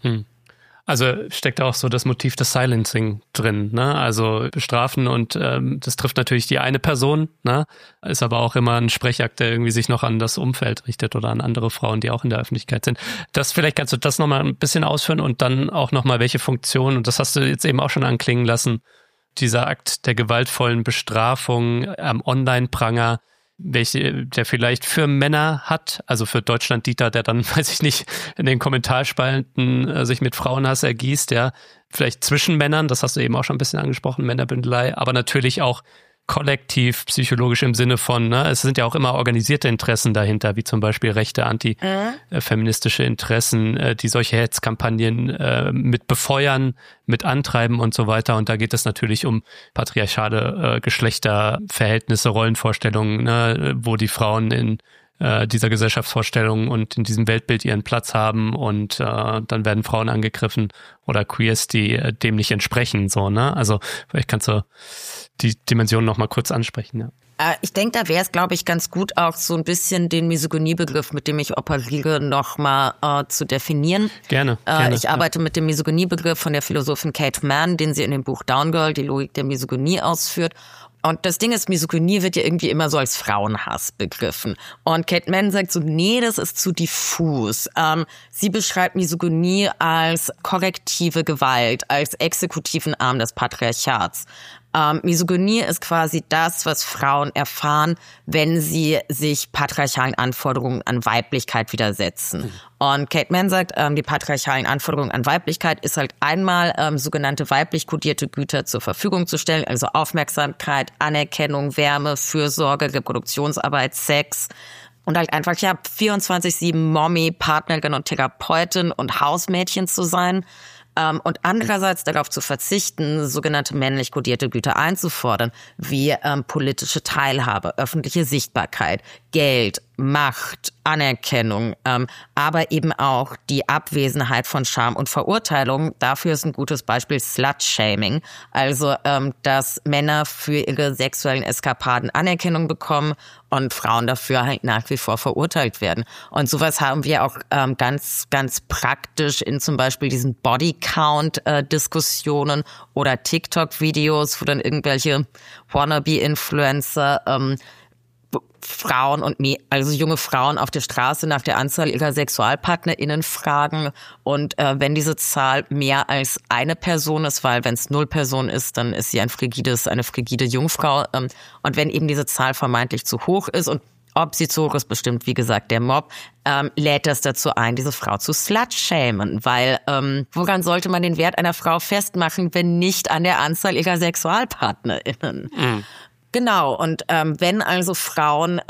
Also steckt auch so das Motiv des Silencing drin, ne? Also bestrafen und das trifft natürlich die eine Person, ne? Ist aber auch immer ein Sprechakt, der irgendwie sich noch an das Umfeld richtet oder an andere Frauen, die auch in der Öffentlichkeit sind. Vielleicht kannst du das nochmal ein bisschen ausführen und dann auch nochmal, welche Funktion, und das hast du jetzt eben auch schon anklingen lassen, dieser Akt der gewaltvollen Bestrafung am Online-Pranger, der vielleicht für Männer hat, also für Deutschland-Dieter, der dann, weiß ich nicht, in den Kommentarspalten sich mit Frauenhass ergießt, ja, vielleicht zwischen Männern, das hast du eben auch schon ein bisschen angesprochen, Männerbündelei, aber natürlich auch kollektiv, psychologisch im Sinne von, ne, es sind ja auch immer organisierte Interessen dahinter, wie zum Beispiel rechte, antifeministische Interessen, die solche Hetzkampagnen mit befeuern, mit antreiben und so weiter. Und da geht es natürlich um patriarchale Geschlechterverhältnisse, Rollenvorstellungen, ne, wo die Frauen in dieser Gesellschaftsvorstellung und in diesem Weltbild ihren Platz haben und dann werden Frauen angegriffen oder Queers, die dem nicht entsprechen, so, ne? Also vielleicht kannst du die Dimension noch mal kurz ansprechen, ja. Ich denke, da wäre es, glaube ich, ganz gut, auch so ein bisschen den Misogyniebegriff, mit dem ich operiere, nochmal zu definieren. Gerne. Ich arbeite mit dem Misogyniebegriff von der Philosophin Kate Manne, den sie in dem Buch Down Girl, die Logik der Misogynie, ausführt. Und das Ding ist, Misogynie wird ja irgendwie immer so als Frauenhass begriffen. Und Kate Manne sagt so, nee, das ist zu diffus. Sie beschreibt Misogynie als korrektive Gewalt, als exekutiven Arm des Patriarchats. Misogynie ist quasi das, was Frauen erfahren, wenn sie sich patriarchalen Anforderungen an Weiblichkeit widersetzen. Und Kate Manne sagt, die patriarchalen Anforderungen an Weiblichkeit ist halt einmal sogenannte weiblich kodierte Güter zur Verfügung zu stellen, also Aufmerksamkeit, Anerkennung, Wärme, Fürsorge, Reproduktionsarbeit, Sex. Und halt einfach, 24/7 Mommy, Partnerin und Therapeutin und Hausmädchen zu sein. Und andererseits darauf zu verzichten, sogenannte männlich kodierte Güter einzufordern, wie politische Teilhabe, öffentliche Sichtbarkeit, Geld, Macht, Anerkennung, aber eben auch die Abwesenheit von Scham und Verurteilung. Dafür ist ein gutes Beispiel Slut-Shaming, also dass Männer für ihre sexuellen Eskapaden Anerkennung bekommen und Frauen dafür halt nach wie vor verurteilt werden. Und sowas haben wir auch ganz, ganz praktisch in zum Beispiel diesen Bodycount-Diskussionen oder TikTok-Videos, wo dann irgendwelche Wannabe-Influencer Frauen also junge Frauen auf der Straße nach der Anzahl ihrer SexualpartnerInnen fragen. Und wenn diese Zahl mehr als eine Person ist, weil wenn es 0 Personen ist, dann ist sie eine frigide Jungfrau. Und wenn eben diese Zahl vermeintlich zu hoch ist und ob sie zu hoch ist, bestimmt, wie gesagt, der Mob, lädt das dazu ein, diese Frau zu slut-shamen. Weil woran sollte man den Wert einer Frau festmachen, wenn nicht an der Anzahl ihrer SexualpartnerInnen? Mhm. Genau, und wenn also Frauen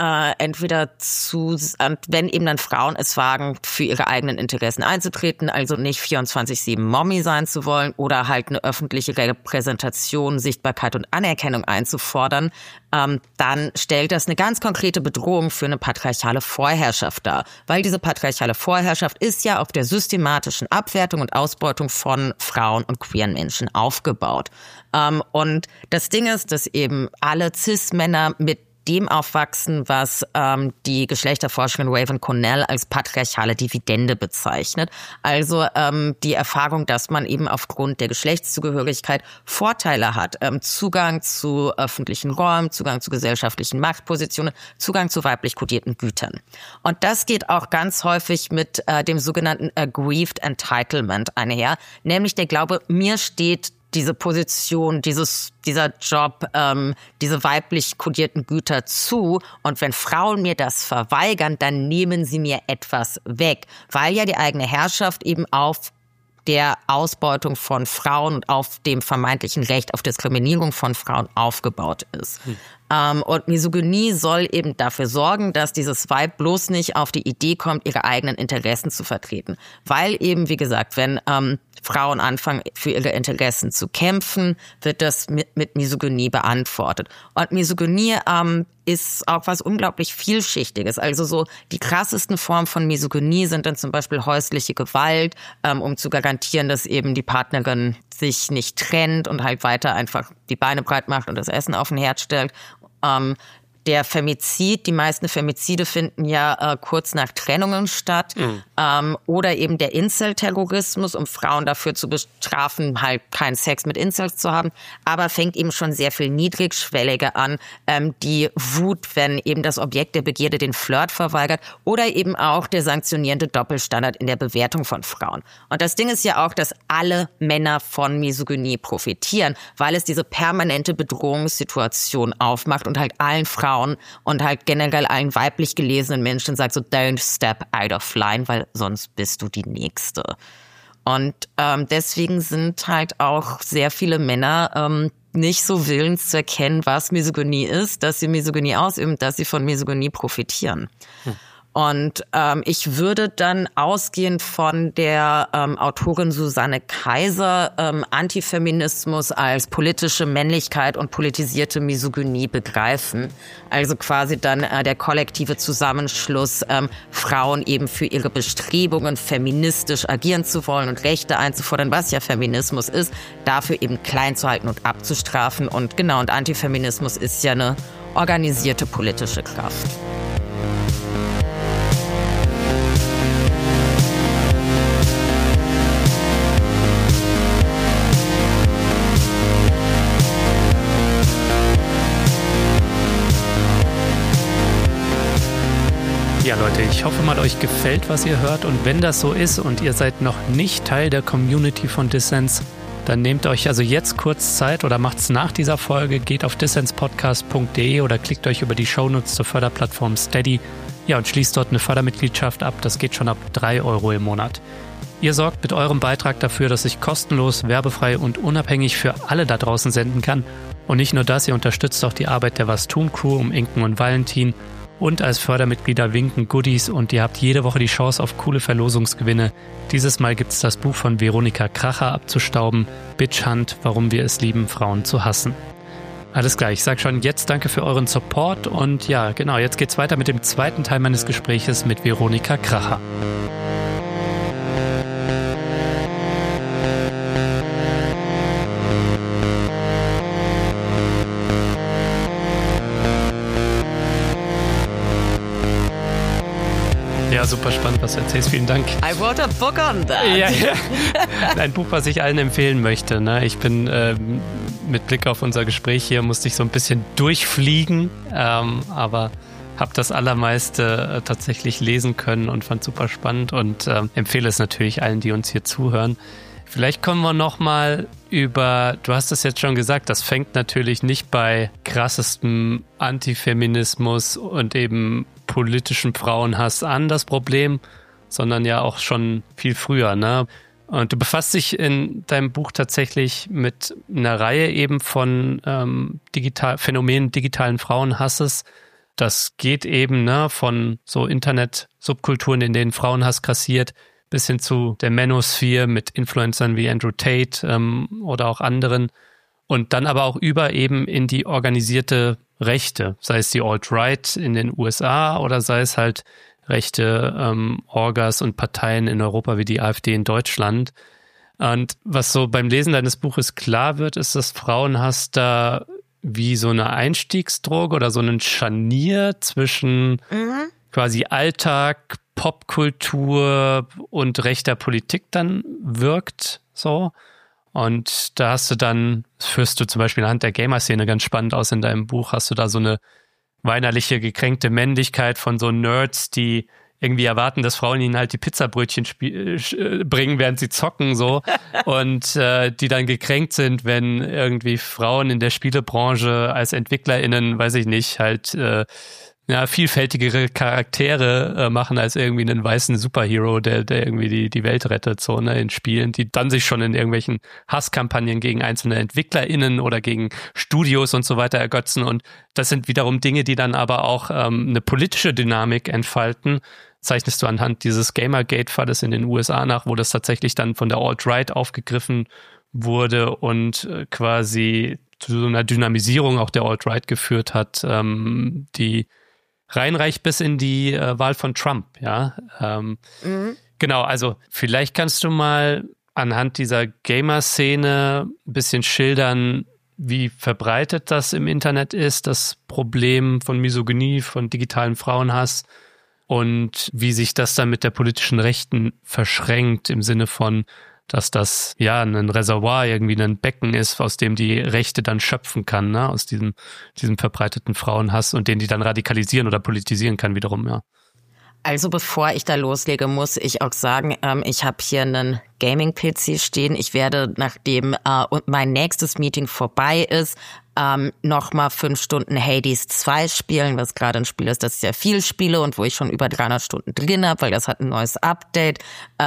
wenn eben dann Frauen es wagen, für ihre eigenen Interessen einzutreten, also nicht 24/7 Mommy sein zu wollen oder halt eine öffentliche Repräsentation, Sichtbarkeit und Anerkennung einzufordern, dann stellt das eine ganz konkrete Bedrohung für eine patriarchale Vorherrschaft dar. Weil diese patriarchale Vorherrschaft ist ja auf der systematischen Abwertung und Ausbeutung von Frauen und queeren Menschen aufgebaut. Und das Ding ist, dass eben alle Cis-Männer mit dem aufwachsen, was die Geschlechterforscherin Raven Cornell als patriarchale Dividende bezeichnet. Also die Erfahrung, dass man eben aufgrund der Geschlechtszugehörigkeit Vorteile hat. Zugang zu öffentlichen Räumen, Zugang zu gesellschaftlichen Machtpositionen, Zugang zu weiblich kodierten Gütern. Und das geht auch ganz häufig mit dem sogenannten Aggrieved Entitlement einher, nämlich der Glaube, mir steht diese Position, dieser Job, diese weiblich kodierten Güter zu. Und wenn Frauen mir das verweigern, dann nehmen sie mir etwas weg. Weil ja die eigene Herrschaft eben auf der Ausbeutung von Frauen und auf dem vermeintlichen Recht auf Diskriminierung von Frauen aufgebaut ist. Und Misogynie soll eben dafür sorgen, dass dieses Weib bloß nicht auf die Idee kommt, ihre eigenen Interessen zu vertreten. Weil eben, wie gesagt, wenn Frauen anfangen, für ihre Interessen zu kämpfen, wird das mit Misogynie beantwortet. Und Misogynie ist auch was unglaublich Vielschichtiges. Also so die krassesten Formen von Misogynie sind dann zum Beispiel häusliche Gewalt, um zu garantieren, dass eben die Partnerin sich nicht trennt und halt weiter einfach die Beine breit macht und das Essen auf den Herd stellt. Der Femizid, die meisten Femizide finden ja kurz nach Trennungen statt. Oder eben der Incel-Terrorismus, um Frauen dafür zu bestrafen, halt keinen Sex mit Incels zu haben. Aber fängt eben schon sehr viel niedrigschwelliger an. Die Wut, wenn eben das Objekt der Begierde den Flirt verweigert. Oder eben auch der sanktionierende Doppelstandard in der Bewertung von Frauen. Und das Ding ist ja auch, dass alle Männer von Misogynie profitieren, weil es diese permanente Bedrohungssituation aufmacht und halt allen Frauen und halt generell allen weiblich gelesenen Menschen sagt so, don't step out of line, weil sonst bist du die Nächste. Und deswegen sind halt auch sehr viele Männer nicht so willens zu erkennen, was Misogynie ist, dass sie Misogynie ausüben, dass sie von Misogynie profitieren. Und ich würde dann ausgehend von der Autorin Susanne Kaiser Antifeminismus als politische Männlichkeit und politisierte Misogynie begreifen. Also quasi dann der kollektive Zusammenschluss, Frauen eben für ihre Bestrebungen, feministisch agieren zu wollen und Rechte einzufordern, was ja Feminismus ist, dafür eben klein zu halten und abzustrafen. Und genau, und Antifeminismus ist ja eine organisierte politische Kraft. Ja, Leute, ich hoffe mal, euch gefällt, was ihr hört. Und wenn das so ist und ihr seid noch nicht Teil der Community von Dissens, dann nehmt euch also jetzt kurz Zeit oder macht's nach dieser Folge, geht auf dissenspodcast.de oder klickt euch über die Shownotes zur Förderplattform Steady. Ja, und schließt dort eine Fördermitgliedschaft ab. Das geht schon ab 3 € im Monat. Ihr sorgt mit eurem Beitrag dafür, dass ich kostenlos, werbefrei und unabhängig für alle da draußen senden kann. Und nicht nur das, ihr unterstützt auch die Arbeit der Was tun Crew um Inken und Valentin. Und als Fördermitglieder winken Goodies und ihr habt jede Woche die Chance auf coole Verlosungsgewinne. Dieses Mal gibt's das Buch von Veronika Kracher abzustauben, Bitch Hunt, warum wir es lieben, Frauen zu hassen. Alles klar, ich sag schon jetzt danke für euren Support und ja, genau, jetzt geht's weiter mit dem zweiten Teil meines Gespräches mit Veronika Kracher. Ja, super spannend, was du erzählst. Vielen Dank. I wrote a book on that. Ja. Ein Buch, was ich allen empfehlen möchte. Ne? Ich bin mit Blick auf unser Gespräch hier, musste ich so ein bisschen durchfliegen, aber habe das Allermeiste tatsächlich lesen können und fand super spannend und empfehle es natürlich allen, die uns hier zuhören. Vielleicht kommen wir nochmal du hast es jetzt schon gesagt, das fängt natürlich nicht bei krassestem Antifeminismus und eben politischem Frauenhass an, das Problem, sondern ja auch schon viel früher, ne? Und du befasst dich in deinem Buch tatsächlich mit einer Reihe eben von Phänomenen digitalen Frauenhasses. Das geht eben von so Internet-Subkulturen, in denen Frauenhass grassiert, bis hin zu der Manosphere mit Influencern wie Andrew Tate oder auch anderen. Und dann aber auch über eben in die organisierte Rechte, sei es die Alt-Right in den USA oder sei es halt rechte Orgas und Parteien in Europa wie die AfD in Deutschland. Und was so beim Lesen deines Buches klar wird, ist, dass Frauenhass da wie so eine Einstiegsdroge oder so ein Scharnier zwischen quasi Alltag, Popkultur und rechter Politik dann wirkt, so. Und da hast du dann, das führst du zum Beispiel anhand der Gamer-Szene ganz spannend aus in deinem Buch, hast du da so eine weinerliche, gekränkte Männlichkeit von so Nerds, die irgendwie erwarten, dass Frauen ihnen halt die Pizzabrötchen bringen, während sie zocken, so. Und die dann gekränkt sind, wenn irgendwie Frauen in der Spielebranche als EntwicklerInnen, weiß ich nicht, halt vielfältigere Charaktere machen als irgendwie einen weißen Superhero, der irgendwie die Welt rettet, so, ne, in Spielen, die dann sich schon in irgendwelchen Hasskampagnen gegen einzelne EntwicklerInnen oder gegen Studios und so weiter ergötzen. Und das sind wiederum Dinge, die dann aber auch eine politische Dynamik entfalten. Zeichnest du anhand dieses Gamergate-Falles in den USA nach, wo das tatsächlich dann von der Alt-Right aufgegriffen wurde und quasi zu so einer Dynamisierung auch der Alt-Right geführt hat, die reinreicht bis in die Wahl von Trump, ja. Genau, also vielleicht kannst du mal anhand dieser Gamer-Szene ein bisschen schildern, wie verbreitet das im Internet ist, das Problem von Misogynie, von digitalem Frauenhass und wie sich das dann mit der politischen Rechten verschränkt im Sinne von, dass das ja ein Reservoir, irgendwie ein Becken ist, aus dem die Rechte dann schöpfen kann, ne? Aus diesem verbreiteten Frauenhass und den die dann radikalisieren oder politisieren kann wiederum, ja. Also bevor ich da loslege, muss ich auch sagen, ich habe hier einen Gaming-PC stehen. Ich werde, nachdem mein nächstes Meeting vorbei ist, nochmal 5 Stunden Hades 2 spielen, was gerade ein Spiel ist, das ich sehr viel spiele und wo ich schon über 300 Stunden drin habe, weil das hat ein neues Update.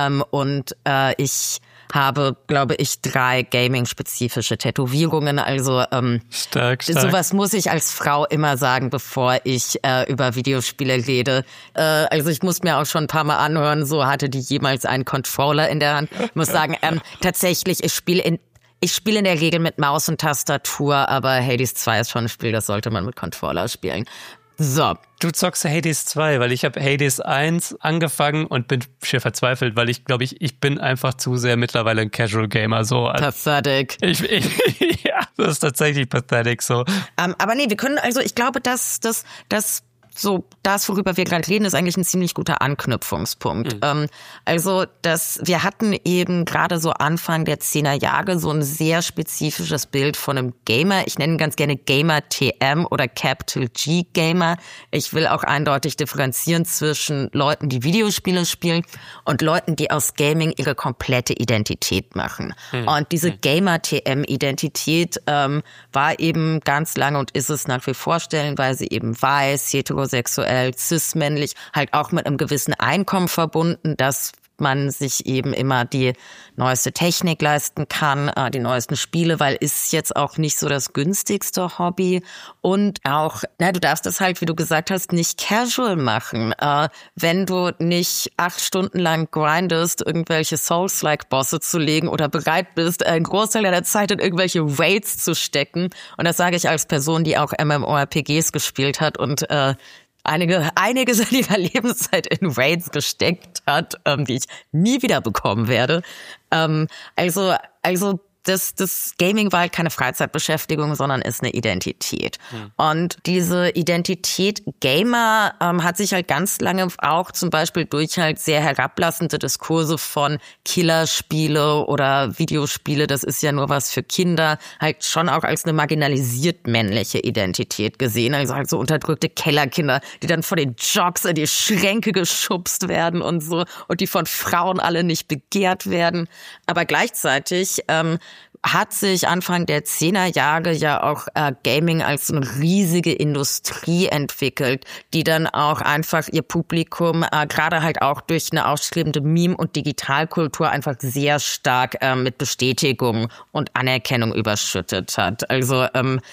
Ich habe, glaube ich, 3 Gaming-spezifische Tätowierungen. Also stark. Sowas muss ich als Frau immer sagen, bevor ich über Videospiele rede. Also ich muss mir auch schon ein paar Mal anhören, so hatte die jemals einen Controller in der Hand. Ich muss sagen, tatsächlich, ich spiele in der Regel mit Maus und Tastatur, aber Hades 2 ist schon ein Spiel, das sollte man mit Controller spielen. So. Du zockst Hades 2, weil ich habe Hades 1 angefangen und bin schier verzweifelt, weil ich glaube, ich bin einfach zu sehr mittlerweile ein Casual Gamer. So. Pathetic. Ja. Das ist tatsächlich pathetic so. Aber nee, wir können, also ich glaube, dass so das, worüber wir gerade reden, ist eigentlich ein ziemlich guter Anknüpfungspunkt. Also, wir hatten eben gerade so Anfang der 10er Jahre so ein sehr spezifisches Bild von einem Gamer. Ich nenne ihn ganz gerne Gamer TM oder Capital G Gamer. Ich will auch eindeutig differenzieren zwischen Leuten, die Videospiele spielen und Leuten, die aus Gaming ihre komplette Identität machen. Und diese Gamer TM Identität war eben ganz lange und ist es nach wie vor stellenweise eben weiß, heterosexuell, cis-männlich, halt auch mit einem gewissen Einkommen verbunden, dass man sich eben immer die neueste Technik leisten kann, die neuesten Spiele, weil ist jetzt auch nicht so das günstigste Hobby. Und auch, du darfst das halt, wie du gesagt hast, nicht casual machen. Wenn du nicht 8 Stunden lang grindest, irgendwelche Souls-like-Bosse zu legen oder bereit bist, einen Großteil deiner Zeit in irgendwelche Raids zu stecken. Und das sage ich als Person, die auch MMORPGs gespielt hat und einiges in ihrer Lebenszeit in Raids gesteckt hat, die ich nie wieder bekommen werde. Also das Gaming war halt keine Freizeitbeschäftigung, sondern ist eine Identität. Und diese Identität Gamer hat sich halt ganz lange auch zum Beispiel durch halt sehr herablassende Diskurse von Killerspiele oder Videospiele, das ist ja nur was für Kinder, halt schon auch als eine marginalisiert männliche Identität gesehen. Also halt so unterdrückte Kellerkinder, die dann von den Jocks in die Schränke geschubst werden und so und die von Frauen alle nicht begehrt werden. Aber gleichzeitig hat sich Anfang der 10er Jahre ja auch Gaming als so eine riesige Industrie entwickelt, die dann auch einfach ihr Publikum gerade halt auch durch eine aufstrebende Meme- und Digitalkultur einfach sehr stark mit Bestätigung und Anerkennung überschüttet hat. Also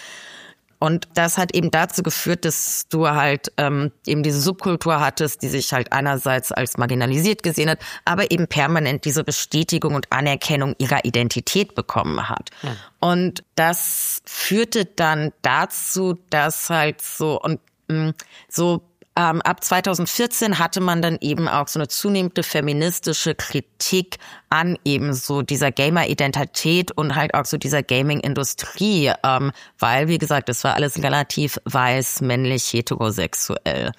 und das hat eben dazu geführt, dass du halt eben diese Subkultur hattest, die sich halt einerseits als marginalisiert gesehen hat, aber eben permanent diese Bestätigung und Anerkennung ihrer Identität bekommen hat. Ja. Und das führte dann dazu, dass halt ab 2014 hatte man dann eben auch so eine zunehmende feministische Kritik an eben so dieser Gamer-Identität und halt auch so dieser Gaming-Industrie, weil, wie gesagt, das war alles relativ weiß, männlich, heterosexuell.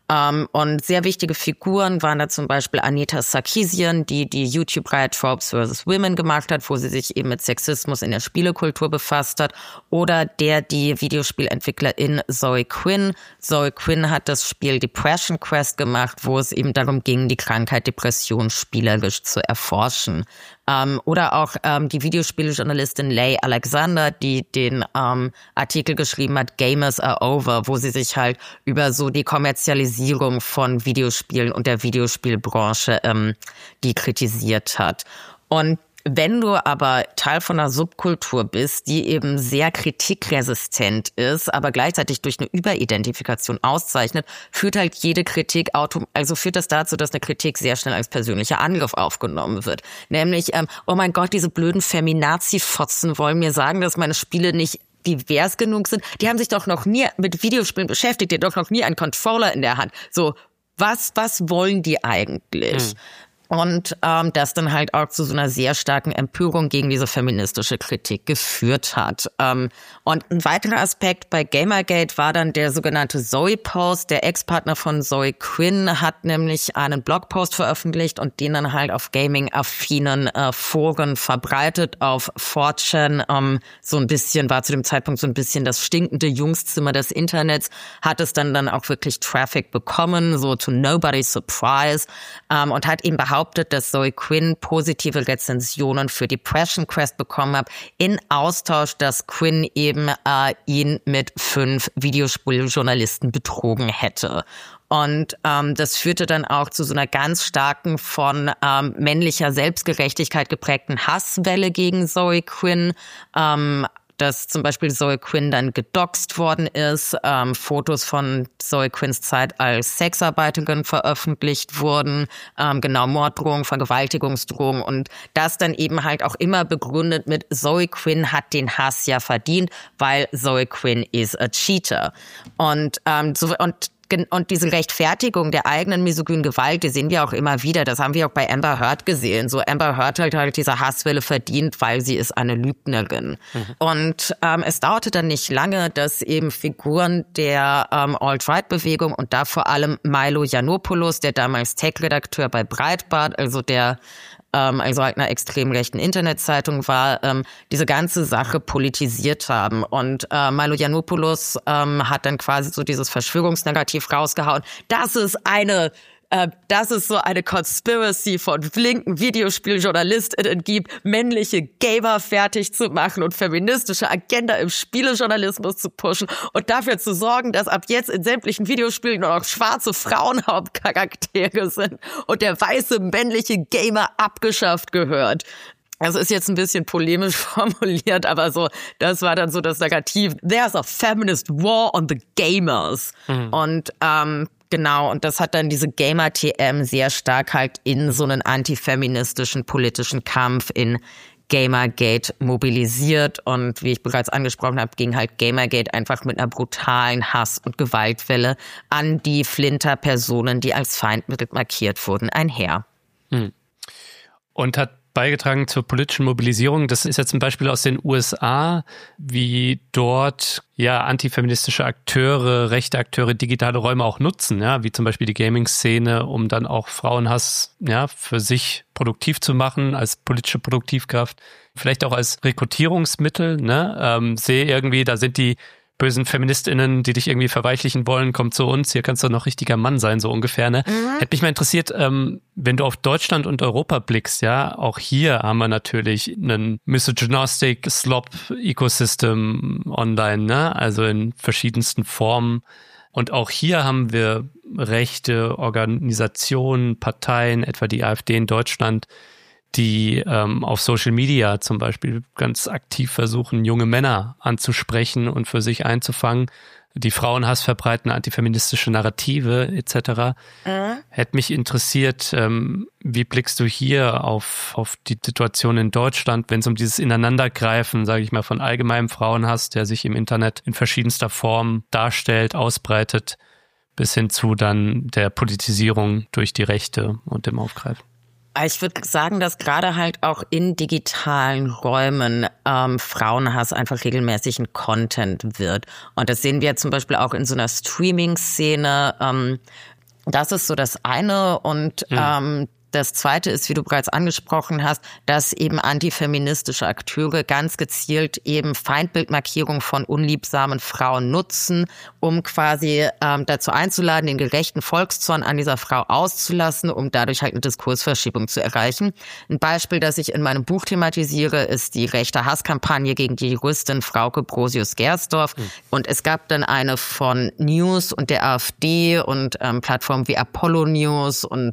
Und sehr wichtige Figuren waren da zum Beispiel Anita Sarkeesian, die YouTube-Reihe Tropes vs. Women gemacht hat, wo sie sich eben mit Sexismus in der Spielekultur befasst hat. Oder die Videospielentwicklerin Zoe Quinn. Zoe Quinn hat das Spiel Depression Quest gemacht, wo es eben darum ging, die Krankheit Depression spielerisch zu erforschen. Oder auch die Videospieljournalistin Leigh Alexander, die den Artikel geschrieben hat, Gamers Are Over, wo sie sich halt über so die Kommerzialisierung von Videospielen und der Videospielbranche die kritisiert hat. Und wenn du aber Teil von einer Subkultur bist, die eben sehr kritikresistent ist, aber gleichzeitig durch eine Überidentifikation auszeichnet, führt halt jede Kritik führt das dazu, dass eine Kritik sehr schnell als persönlicher Angriff aufgenommen wird. Nämlich, oh mein Gott, diese blöden Feminazi-Fotzen wollen mir sagen, dass meine Spiele nicht divers genug sind. Die haben sich doch noch nie mit Videospielen beschäftigt, die haben doch noch nie einen Controller in der Hand. So, was wollen die eigentlich? Und das dann halt auch zu so einer sehr starken Empörung gegen diese feministische Kritik geführt hat. Und ein weiterer Aspekt bei Gamergate war dann der sogenannte Zoe-Post. Der Ex-Partner von Zoe Quinn hat nämlich einen Blogpost veröffentlicht und den dann halt auf gaming-affinen Foren verbreitet, auf 4chan. So ein bisschen, war zu dem Zeitpunkt so ein bisschen das stinkende Jungszimmer des Internets, hat es dann auch wirklich Traffic bekommen, so to nobody's surprise, und hat eben behauptet, dass Zoe Quinn positive Rezensionen für Depression Quest bekommen hat, in Austausch, dass Quinn eben ihn mit 5 Videospieljournalisten betrogen hätte. Und das führte dann auch zu so einer ganz starken von männlicher Selbstgerechtigkeit geprägten Hasswelle gegen Zoe Quinn, dass zum Beispiel Zoe Quinn dann gedoxt worden ist, Fotos von Zoe Quinns Zeit als Sexarbeiterin veröffentlicht wurden, Morddrohungen, Vergewaltigungsdrohungen und das dann eben halt auch immer begründet mit Zoe Quinn hat den Hass ja verdient, weil Zoe Quinn is a cheater. Und Und diese Rechtfertigung der eigenen misogynen Gewalt, die sehen wir auch immer wieder. Das haben wir auch bei Amber Heard gesehen. So Amber Heard hat halt diese Hasswelle verdient, weil sie ist eine Lügnerin. Und es dauerte dann nicht lange, dass eben Figuren der Alt-Right-Bewegung und da vor allem Milo Yiannopoulos, der damals Tech-Redakteur bei Breitbart, also halt einer extrem rechten Internetzeitung war, diese ganze Sache politisiert haben. Und Milo Yiannopoulos hat dann quasi so dieses Verschwörungsnarrativ rausgehauen. Das ist so eine Conspiracy von linken VideospieljournalistInnen gibt, männliche Gamer fertig zu machen und feministische Agenda im Spielejournalismus zu pushen und dafür zu sorgen, dass ab jetzt in sämtlichen Videospielen nur noch schwarze Frauenhauptcharaktere sind und der weiße männliche Gamer abgeschafft gehört. Also ist jetzt ein bisschen polemisch formuliert, aber so, das war dann so das Narrativ. There's a feminist war on the gamers. Und genau, und das hat dann diese Gamer-TM sehr stark halt in so einen antifeministischen politischen Kampf in Gamergate mobilisiert. Und wie ich bereits angesprochen habe, ging halt Gamergate einfach mit einer brutalen Hass- und Gewaltwelle an die Flinter-Personen, die als Feindmittel markiert wurden, einher. Und hat beigetragen zur politischen Mobilisierung. Das ist jetzt ein Beispiel aus den USA, wie dort antifeministische Akteure, rechte Akteure digitale Räume auch nutzen, wie zum Beispiel die Gaming-Szene, um dann auch Frauenhass für sich produktiv zu machen, als politische Produktivkraft, vielleicht auch als Rekrutierungsmittel. Sehe irgendwie, da sind die bösen FeministInnen, die dich irgendwie verweichlichen wollen, komm zu uns, hier kannst du noch richtiger Mann sein, so ungefähr. Hätte mich mal interessiert, wenn du auf Deutschland und Europa blickst, auch hier haben wir natürlich einen misogynistic Slop-Ecosystem online, also in verschiedensten Formen. Und auch hier haben wir rechte Organisationen, Parteien, etwa die AfD in Deutschland, die auf Social Media zum Beispiel ganz aktiv versuchen, junge Männer anzusprechen und für sich einzufangen, die Frauenhass verbreiten, antifeministische Narrative etc. Hätte mich interessiert, wie blickst du hier auf die Situation in Deutschland, wenn es um dieses Ineinandergreifen, sage ich mal, von allgemeinem Frauenhass, der sich im Internet in verschiedenster Form darstellt, ausbreitet, bis hin zu dann der Politisierung durch die Rechte und dem Aufgreifen? Ich würde sagen, dass gerade halt auch in digitalen Räumen Frauenhass einfach regelmäßig ein Content wird. Und das sehen wir zum Beispiel auch in so einer Streaming-Szene. Das ist so das eine. Und das zweite ist, wie du bereits angesprochen hast, dass eben antifeministische Akteure ganz gezielt eben Feindbildmarkierung von unliebsamen Frauen nutzen, um quasi dazu einzuladen, den gerechten Volkszorn an dieser Frau auszulassen, um dadurch halt eine Diskursverschiebung zu erreichen. Ein Beispiel, das ich in meinem Buch thematisiere, ist die rechte Hasskampagne gegen die Juristin Frauke Brosius-Gersdorf. Und es gab dann eine von News und der AfD und Plattformen wie Apollo News und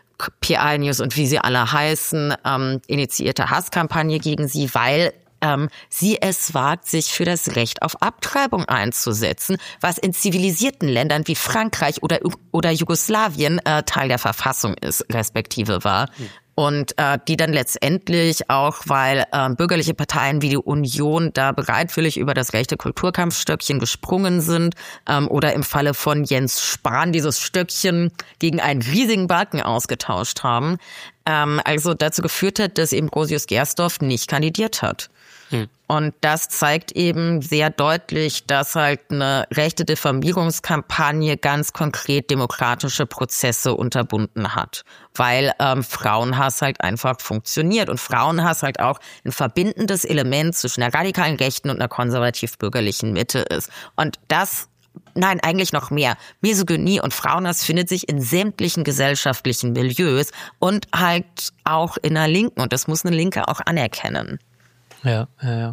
PI News und wie sie alle heißen, initiierte Hasskampagne gegen sie, weil sie es wagt, sich für das Recht auf Abtreibung einzusetzen, was in zivilisierten Ländern wie Frankreich oder Jugoslawien Teil der Verfassung ist, respektive war. Und die dann letztendlich auch, weil bürgerliche Parteien wie die Union da bereitwillig über das rechte Kulturkampfstöckchen gesprungen sind oder im Falle von Jens Spahn dieses Stöckchen gegen einen riesigen Balken ausgetauscht haben, also dazu geführt hat, dass eben Brosius-Gersdorf nicht kandidiert hat. Und das zeigt eben sehr deutlich, dass halt eine rechte Diffamierungskampagne ganz konkret demokratische Prozesse unterbunden hat, weil Frauenhass halt einfach funktioniert und Frauenhass halt auch ein verbindendes Element zwischen einer radikalen Rechten und einer konservativ-bürgerlichen Mitte ist. Und nein, eigentlich noch mehr. Misogynie und Frauenhass findet sich in sämtlichen gesellschaftlichen Milieus und halt auch in der Linken. Und das muss eine Linke auch anerkennen. Ja.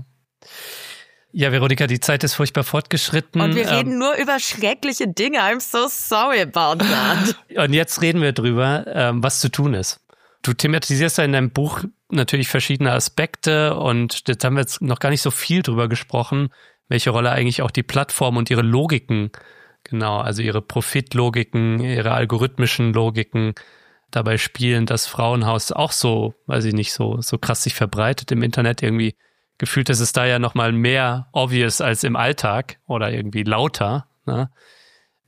Ja, Veronika, die Zeit ist furchtbar fortgeschritten. Und wir reden nur über schreckliche Dinge. I'm so sorry about that. Und jetzt reden wir drüber, was zu tun ist. Du thematisierst ja in deinem Buch natürlich verschiedene Aspekte und jetzt haben wir jetzt noch gar nicht so viel drüber gesprochen, welche Rolle eigentlich auch die Plattform und ihre Logiken, genau, also ihre Profitlogiken, ihre algorithmischen Logiken dabei spielen, dass Frauenhaus auch so, weiß ich nicht, so krass sich verbreitet im Internet irgendwie. Gefühlt ist es da ja nochmal mehr obvious als im Alltag oder irgendwie lauter. Ne?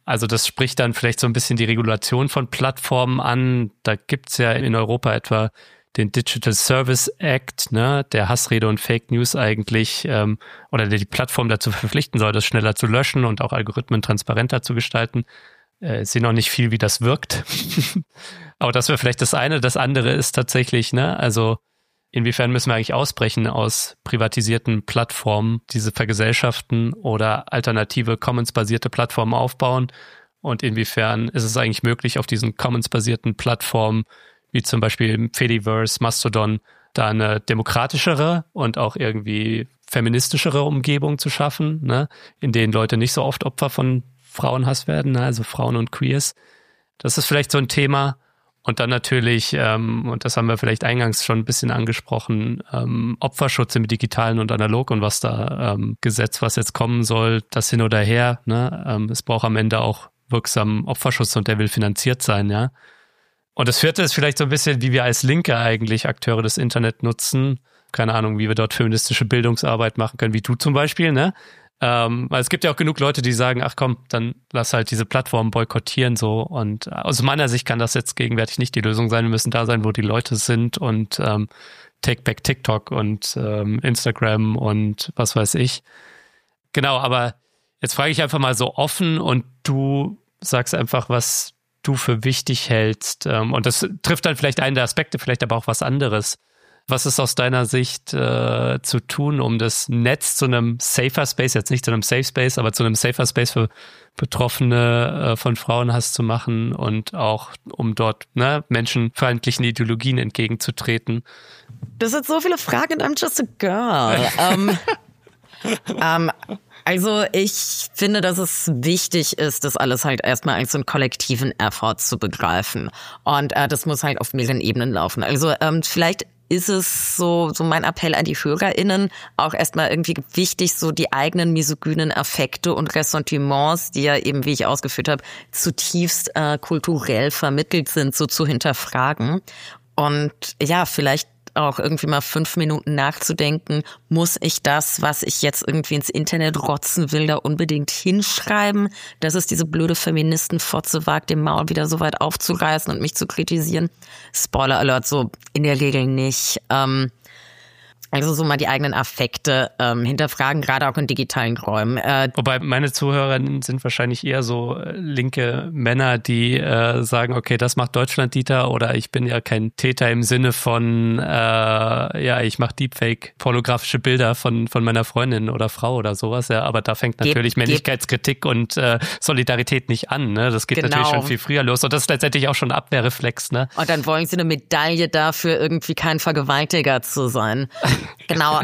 Also das spricht dann vielleicht so ein bisschen die Regulation von Plattformen an. Da gibt's ja in Europa etwa den Digital Service Act, ne, der Hassrede und Fake News eigentlich oder der die Plattform dazu verpflichten soll, das schneller zu löschen und auch Algorithmen transparenter zu gestalten. Ich sehe noch nicht viel, wie das wirkt. Aber das wäre vielleicht das eine. Das andere ist tatsächlich, ne, also inwiefern müssen wir eigentlich ausbrechen aus privatisierten Plattformen, diese vergesellschaften oder alternative Commons-basierte Plattformen aufbauen? Und inwiefern ist es eigentlich möglich, auf diesen Commons-basierten Plattformen, wie zum Beispiel Fediverse, Mastodon, da eine demokratischere und auch irgendwie feministischere Umgebung zu schaffen, ne? In denen Leute nicht so oft Opfer von Frauenhass werden, ne? Also Frauen und Queers. Das ist vielleicht so ein Thema. Und dann natürlich, und das haben wir vielleicht eingangs schon ein bisschen angesprochen, Opferschutz im Digitalen und Analog und was da Gesetz, was jetzt kommen soll, das hin oder her. Ne? Es braucht am Ende auch wirksamen Opferschutz und der will finanziert sein, ja. Und das vierte ist vielleicht so ein bisschen, wie wir als Linke eigentlich Akteure des Internet nutzen. Keine Ahnung, wie wir dort feministische Bildungsarbeit machen können, wie du zum Beispiel, ne? Weil es gibt ja auch genug Leute, die sagen, ach komm, dann lass halt diese Plattform boykottieren so. Und aus meiner Sicht kann das jetzt gegenwärtig nicht die Lösung sein. Wir müssen da sein, wo die Leute sind und Take Back TikTok und Instagram und was weiß ich. Genau, aber jetzt frage ich einfach mal so offen und du sagst einfach, was du für wichtig hältst. Und das trifft dann vielleicht einen der Aspekte, vielleicht aber auch was anderes. Was ist aus deiner Sicht zu tun, um das Netz zu einem safer Space, jetzt nicht zu einem Safe Space, aber zu einem safer Space für Betroffene von Frauenhass zu machen und auch um dort menschenfeindlichen Ideologien entgegenzutreten? Das sind so viele Fragen and I'm just a girl. Also ich finde, dass es wichtig ist, das alles halt erstmal als so einen kollektiven Effort zu begreifen. Und das muss halt auf mehreren Ebenen laufen. Also vielleicht ist es so mein Appell an die HörerInnen, auch erstmal irgendwie wichtig, so die eigenen misogynen Affekte und Ressentiments, die ja eben, wie ich ausgeführt habe, zutiefst kulturell vermittelt sind, so zu hinterfragen. Und ja, vielleicht auch irgendwie mal 5 Minuten nachzudenken, muss ich das, was ich jetzt irgendwie ins Internet rotzen will, da unbedingt hinschreiben, dass es diese blöde Feministenfotze wagt, den Maul wieder so weit aufzureißen und mich zu kritisieren? Spoiler Alert, so in der Regel nicht. Also so mal die eigenen Affekte hinterfragen, gerade auch in digitalen Räumen. Wobei meine Zuhörerinnen sind wahrscheinlich eher so linke Männer, die sagen, okay, das macht Deutschland, Dieter, oder ich bin ja kein Täter im Sinne von, ich mache Deepfake, pornografische Bilder von meiner Freundin oder Frau oder sowas, ja, aber da fängt natürlich Männlichkeitskritik und Solidarität nicht an, ne? Das geht natürlich schon viel früher los und das ist letztendlich auch schon ein Abwehrreflex, ne? Und dann wollen sie eine Medaille dafür, irgendwie kein Vergewaltiger zu sein. Genau,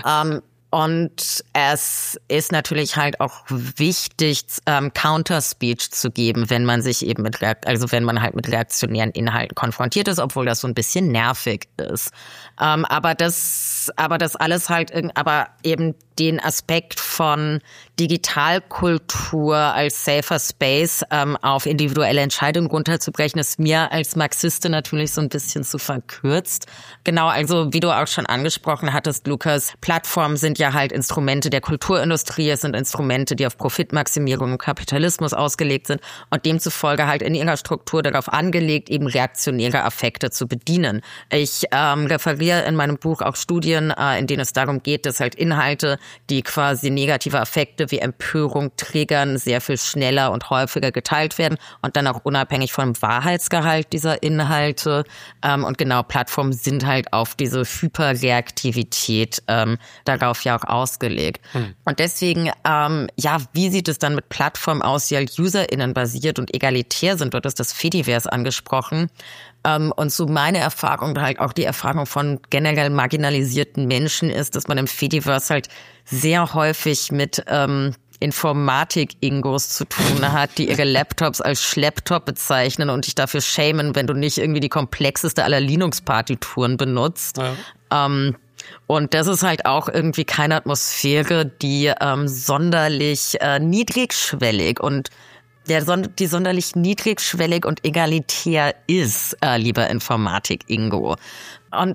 und es ist natürlich halt auch wichtig, Counter-Speech zu geben, wenn man sich eben wenn man halt mit reaktionären Inhalten konfrontiert ist, obwohl das so ein bisschen nervig ist. Aber das alles halt, aber eben den Aspekt von Digitalkultur als safer Space auf individuelle Entscheidungen runterzubrechen, ist mir als Marxistin natürlich so ein bisschen zu verkürzt. Genau, also wie du auch schon angesprochen hattest, Lukas, Plattformen sind ja halt Instrumente der Kulturindustrie, es sind Instrumente, die auf Profitmaximierung und Kapitalismus ausgelegt sind und demzufolge halt in ihrer Struktur darauf angelegt, eben reaktionäre Affekte zu bedienen. Ich referiere in meinem Buch auch Studien, in denen es darum geht, dass halt Inhalte, die quasi negative Affekte wie Empörung triggern, sehr viel schneller und häufiger geteilt werden und dann auch unabhängig vom Wahrheitsgehalt dieser Inhalte. Und genau, Plattformen sind halt auf diese Hyperreaktivität darauf ja auch ausgelegt. Und deswegen, wie sieht es dann mit Plattformen aus, die halt UserInnen basiert und egalitär sind? Dort ist das Fediverse angesprochen. Und so meine Erfahrung, halt auch die Erfahrung von generell marginalisierten Menschen ist, dass man im Fediverse halt sehr häufig mit Informatik-Ingos zu tun hat, die ihre Laptops als Schlepptop bezeichnen und dich dafür schämen, wenn du nicht irgendwie die komplexeste aller Linux-Partituren benutzt. Ja. Und das ist halt auch irgendwie keine Atmosphäre, die sonderlich niedrigschwellig und die sonderlich niedrigschwellig und egalitär ist, lieber Informatik-Ingo. Und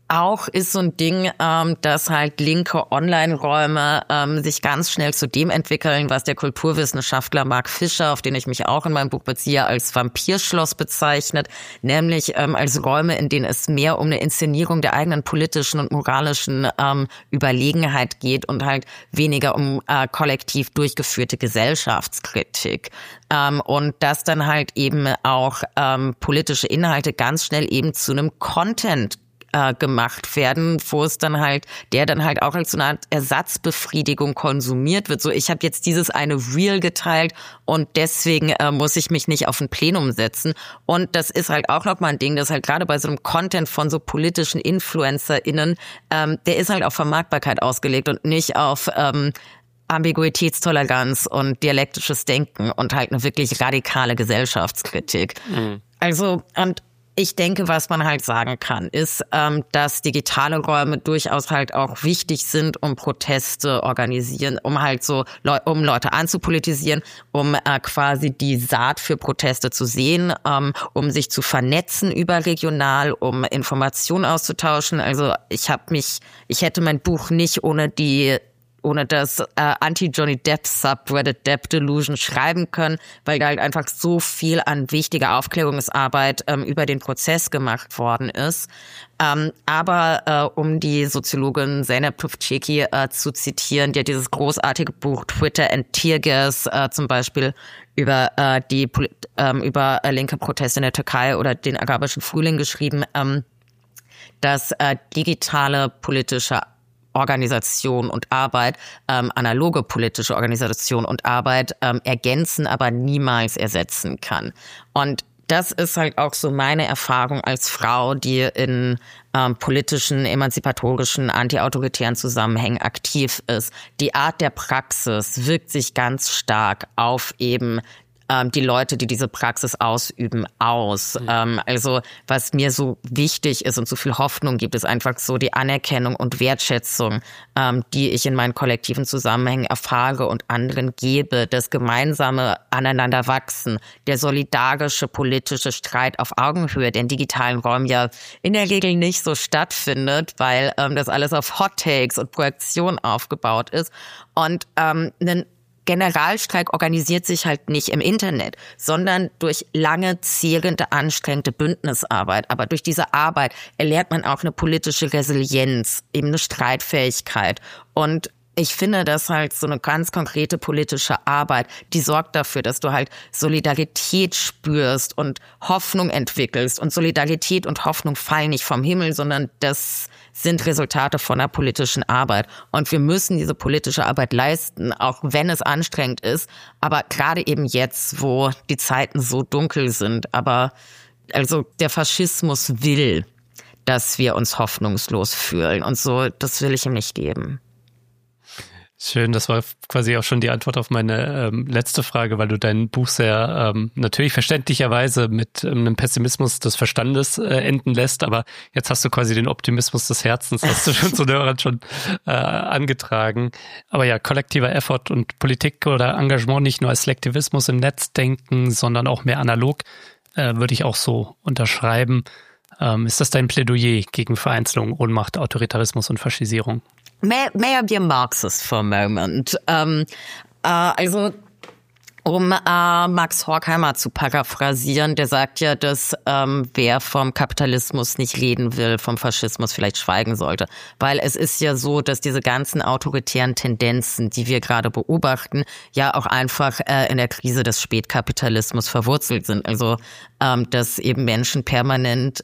auch ist so ein Ding, dass halt linke Online-Räume sich ganz schnell zu dem entwickeln, was der Kulturwissenschaftler Mark Fisher, auf den ich mich auch in meinem Buch beziehe, als Vampirschloss bezeichnet, nämlich als Räume, in denen es mehr um eine Inszenierung der eigenen politischen und moralischen Überlegenheit geht und halt weniger um kollektiv durchgeführte Gesellschaftskritik. Und dass dann halt eben auch politische Inhalte ganz schnell eben zu einem Content gemacht werden, wo es dann halt, der dann halt auch als so eine Art Ersatzbefriedigung konsumiert wird. So, ich habe jetzt dieses eine Reel geteilt und deswegen muss ich mich nicht auf ein Plenum setzen. Und das ist halt auch nochmal ein Ding, das halt gerade bei so einem Content von so politischen InfluencerInnen, der ist halt auf Vermarktbarkeit ausgelegt und nicht auf Ambiguitätstoleranz und dialektisches Denken und halt eine wirklich radikale Gesellschaftskritik. Mhm. Also, und ich denke, was man halt sagen kann, ist, dass digitale Räume durchaus halt auch wichtig sind, um Proteste organisieren, um halt so, um Leute anzupolitisieren, um quasi die Saat für Proteste zu sehen, um sich zu vernetzen überregional, um Informationen auszutauschen. Also ich hätte mein Buch nicht ohne das Anti-Johnny Depp-Subreddit Depp Delusion schreiben können, weil da halt einfach so viel an wichtiger Aufklärungsarbeit über den Prozess gemacht worden ist. Aber um die Soziologin Zeynep Tufekci zu zitieren, die hat dieses großartige Buch Twitter and Tear Gas zum Beispiel über über linke Proteste in der Türkei oder den arabischen Frühling geschrieben, dass digitale politische Organisation und Arbeit, analoge politische Organisation und Arbeit ergänzen, aber niemals ersetzen kann. Und das ist halt auch so meine Erfahrung als Frau, die in politischen, emanzipatorischen, antiautoritären Zusammenhängen aktiv ist. Die Art der Praxis wirkt sich ganz stark auf eben die Leute, die diese Praxis ausüben, aus. Also was mir so wichtig ist und so viel Hoffnung gibt, ist einfach so die Anerkennung und Wertschätzung, die ich in meinen kollektiven Zusammenhängen erfahre und anderen gebe, das gemeinsame Aneinanderwachsen, der solidarische politische Streit auf Augenhöhe, der in digitalen Räumen ja in der Regel nicht so stattfindet, weil das alles auf Hot Takes und Projektion aufgebaut ist. Und einen Generalstreik organisiert sich halt nicht im Internet, sondern durch lange, zehrende, anstrengende Bündnisarbeit. Aber durch diese Arbeit erlernt man auch eine politische Resilienz, eben eine Streitfähigkeit. Und ich finde, dass halt so eine ganz konkrete politische Arbeit, die sorgt dafür, dass du halt Solidarität spürst und Hoffnung entwickelst. Und Solidarität und Hoffnung fallen nicht vom Himmel, sondern das sind Resultate von einer politischen Arbeit. Und wir müssen diese politische Arbeit leisten, auch wenn es anstrengend ist. Aber gerade eben jetzt, wo die Zeiten so dunkel sind. Aber also der Faschismus will, dass wir uns hoffnungslos fühlen. Und so, das will ich ihm nicht geben. Schön, das war quasi auch schon die Antwort auf meine letzte Frage, weil du dein Buch sehr natürlich verständlicherweise mit einem Pessimismus des Verstandes enden lässt, aber jetzt hast du quasi den Optimismus des Herzens, hast du schon zu Hörern schon angetragen. Aber ja, kollektiver Effort und Politik oder Engagement nicht nur als Selektivismus im Netz denken, sondern auch mehr analog, würde ich auch so unterschreiben. Ist das dein Plädoyer gegen Vereinzelung, Ohnmacht, Autoritarismus und Faschisierung? May I be a Marxist for a moment? Also, um Max Horkheimer zu paraphrasieren, der sagt ja, dass wer vom Kapitalismus nicht reden will, vom Faschismus vielleicht schweigen sollte. Weil es ist ja so, dass diese ganzen autoritären Tendenzen, die wir gerade beobachten, ja auch einfach in der Krise des Spätkapitalismus verwurzelt sind. Also, dass eben Menschen permanent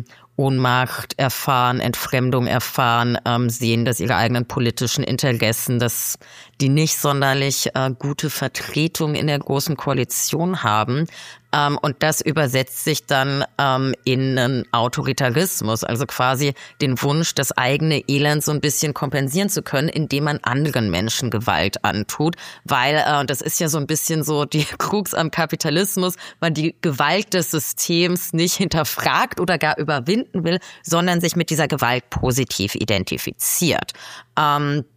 Ohnmacht erfahren, Entfremdung erfahren, sehen, dass ihre eigenen politischen Interessen, dass die nicht sonderlich gute Vertretung in der Großen Koalition haben. Und das übersetzt sich dann in einen Autoritarismus, also quasi den Wunsch, das eigene Elend so ein bisschen kompensieren zu können, indem man anderen Menschen Gewalt antut. Weil, das ist ja so ein bisschen so die Krux am Kapitalismus, man die Gewalt des Systems nicht hinterfragt oder gar überwinden will, sondern sich mit dieser Gewalt positiv identifiziert.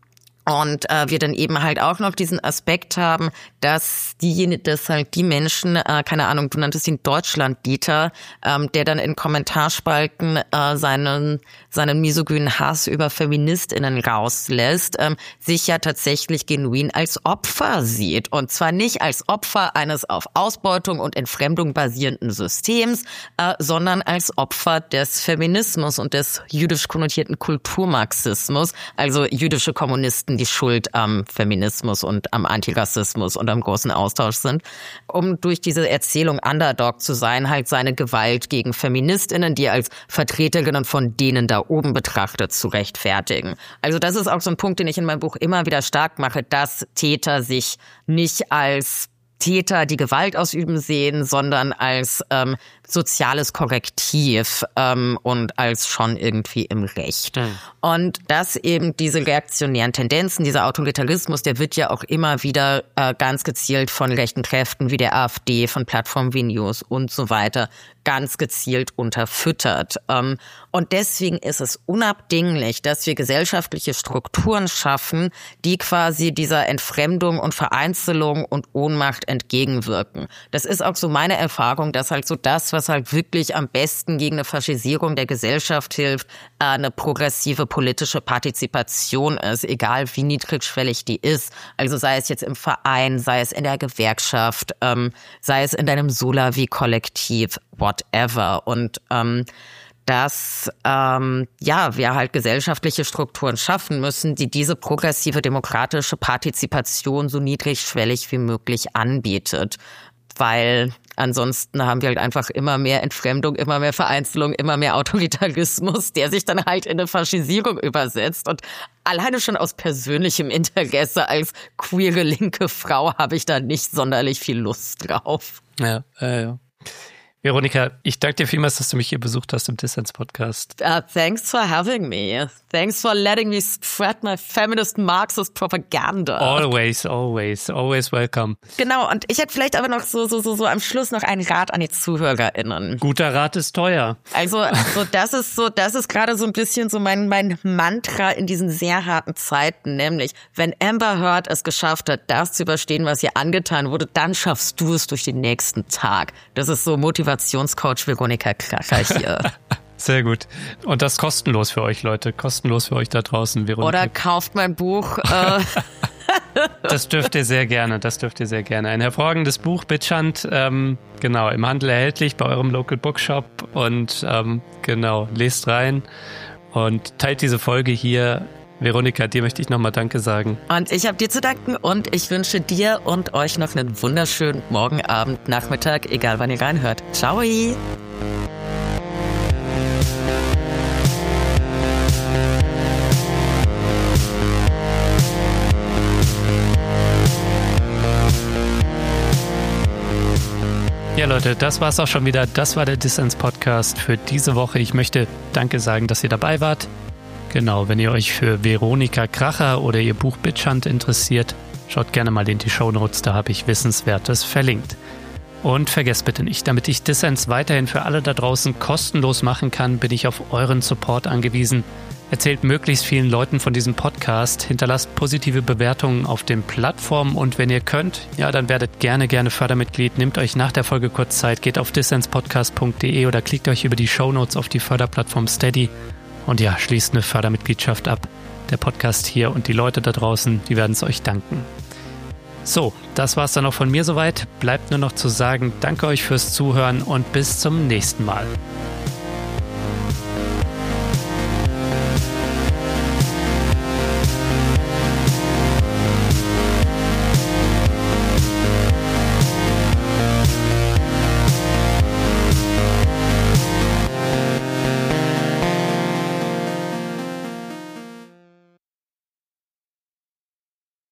Und wir dann eben halt auch noch diesen Aspekt haben, dass halt die Menschen, keine Ahnung, du nanntest ihn Deutschland-Dieter, der dann in Kommentarspalten seinen misogynen Hass über FeministInnen rauslässt, sich ja tatsächlich genuin als Opfer sieht. Und zwar nicht als Opfer eines auf Ausbeutung und Entfremdung basierenden Systems, sondern als Opfer des Feminismus und des jüdisch konnotierten Kulturmarxismus, also jüdische Kommunisten, die schuld am Feminismus und am Antirassismus und am großen Austausch sind, um durch diese Erzählung Underdog zu sein, halt seine Gewalt gegen FeministInnen, die als Vertreterinnen von denen da oben betrachtet, zu rechtfertigen. Also das ist auch so ein Punkt, den ich in meinem Buch immer wieder stark mache, dass Täter sich nicht als Täter, die Gewalt ausüben, sehen, sondern als soziales Korrektiv und als schon irgendwie im Recht. Mhm. Und dass eben diese reaktionären Tendenzen, dieser Autoritarismus, der wird ja auch immer wieder ganz gezielt von rechten Kräften wie der AfD, von Plattformen wie News und so weiter ganz gezielt unterfüttert. Und deswegen ist es unabdinglich, dass wir gesellschaftliche Strukturen schaffen, die quasi dieser Entfremdung und Vereinzelung und Ohnmacht entgegenwirken. Das ist auch so meine Erfahrung, dass halt so das, was halt wirklich am besten gegen eine Faschisierung der Gesellschaft hilft, eine progressive politische Partizipation ist, egal wie niedrigschwellig die ist. Also sei es jetzt im Verein, sei es in der Gewerkschaft, sei es in deinem Solavi-Kollektiv, whatever. Und dass wir halt gesellschaftliche Strukturen schaffen müssen, die diese progressive demokratische Partizipation so niedrigschwellig wie möglich anbietet. Weil ansonsten haben wir halt einfach immer mehr Entfremdung, immer mehr Vereinzelung, immer mehr Autoritarismus, der sich dann halt in eine Faschisierung übersetzt. Und alleine schon aus persönlichem Interesse als queere linke Frau habe ich da nicht sonderlich viel Lust drauf. Ja. Veronika, ich danke dir vielmals, dass du mich hier besucht hast im Dissens-Podcast. Thanks for having me. Thanks for letting me spread my feminist Marxist propaganda. Always welcome. Genau, und ich hätte vielleicht aber noch so am Schluss noch einen Rat an die ZuhörerInnen. Guter Rat ist teuer. Also das ist gerade so ein bisschen so mein Mantra in diesen sehr harten Zeiten, nämlich wenn Amber Heard es geschafft hat, das zu überstehen, was ihr angetan wurde, dann schaffst du es durch den nächsten Tag. Das ist so Motivationscoach Veronika Kracher hier. Sehr gut. Und das kostenlos für euch, Leute. Kostenlos für euch da draußen, Veronika. Oder kauft mein Buch. Das dürft ihr sehr gerne. Ein hervorragendes Buch, Bitchhunt, genau, im Handel erhältlich bei eurem Local Bookshop. Und genau, lest rein und teilt diese Folge hier. Veronika, dir möchte ich nochmal Danke sagen. Und ich habe dir zu danken und ich wünsche dir und euch noch einen wunderschönen Morgen, Abend, Nachmittag, egal wann ihr reinhört. Ciao! Ja, Leute, das war's auch schon wieder. Das war der Dissens-Podcast für diese Woche. Ich möchte Danke sagen, dass ihr dabei wart. Genau, wenn ihr euch für Veronika Kracher oder ihr Buch Bitchhunt interessiert, schaut gerne mal in die Shownotes, da habe ich Wissenswertes verlinkt. Und vergesst bitte nicht, damit ich Dissens weiterhin für alle da draußen kostenlos machen kann, bin ich auf euren Support angewiesen. Erzählt möglichst vielen Leuten von diesem Podcast, hinterlasst positive Bewertungen auf den Plattformen und wenn ihr könnt, ja, dann werdet gerne Fördermitglied. Nehmt euch nach der Folge kurz Zeit, geht auf dissenspodcast.de oder klickt euch über die Shownotes auf die Förderplattform Steady. Und ja, schließt eine Fördermitgliedschaft ab. Der Podcast hier und die Leute da draußen, die werden es euch danken. So, das war's dann auch von mir soweit. Bleibt nur noch zu sagen, danke euch fürs Zuhören und bis zum nächsten Mal.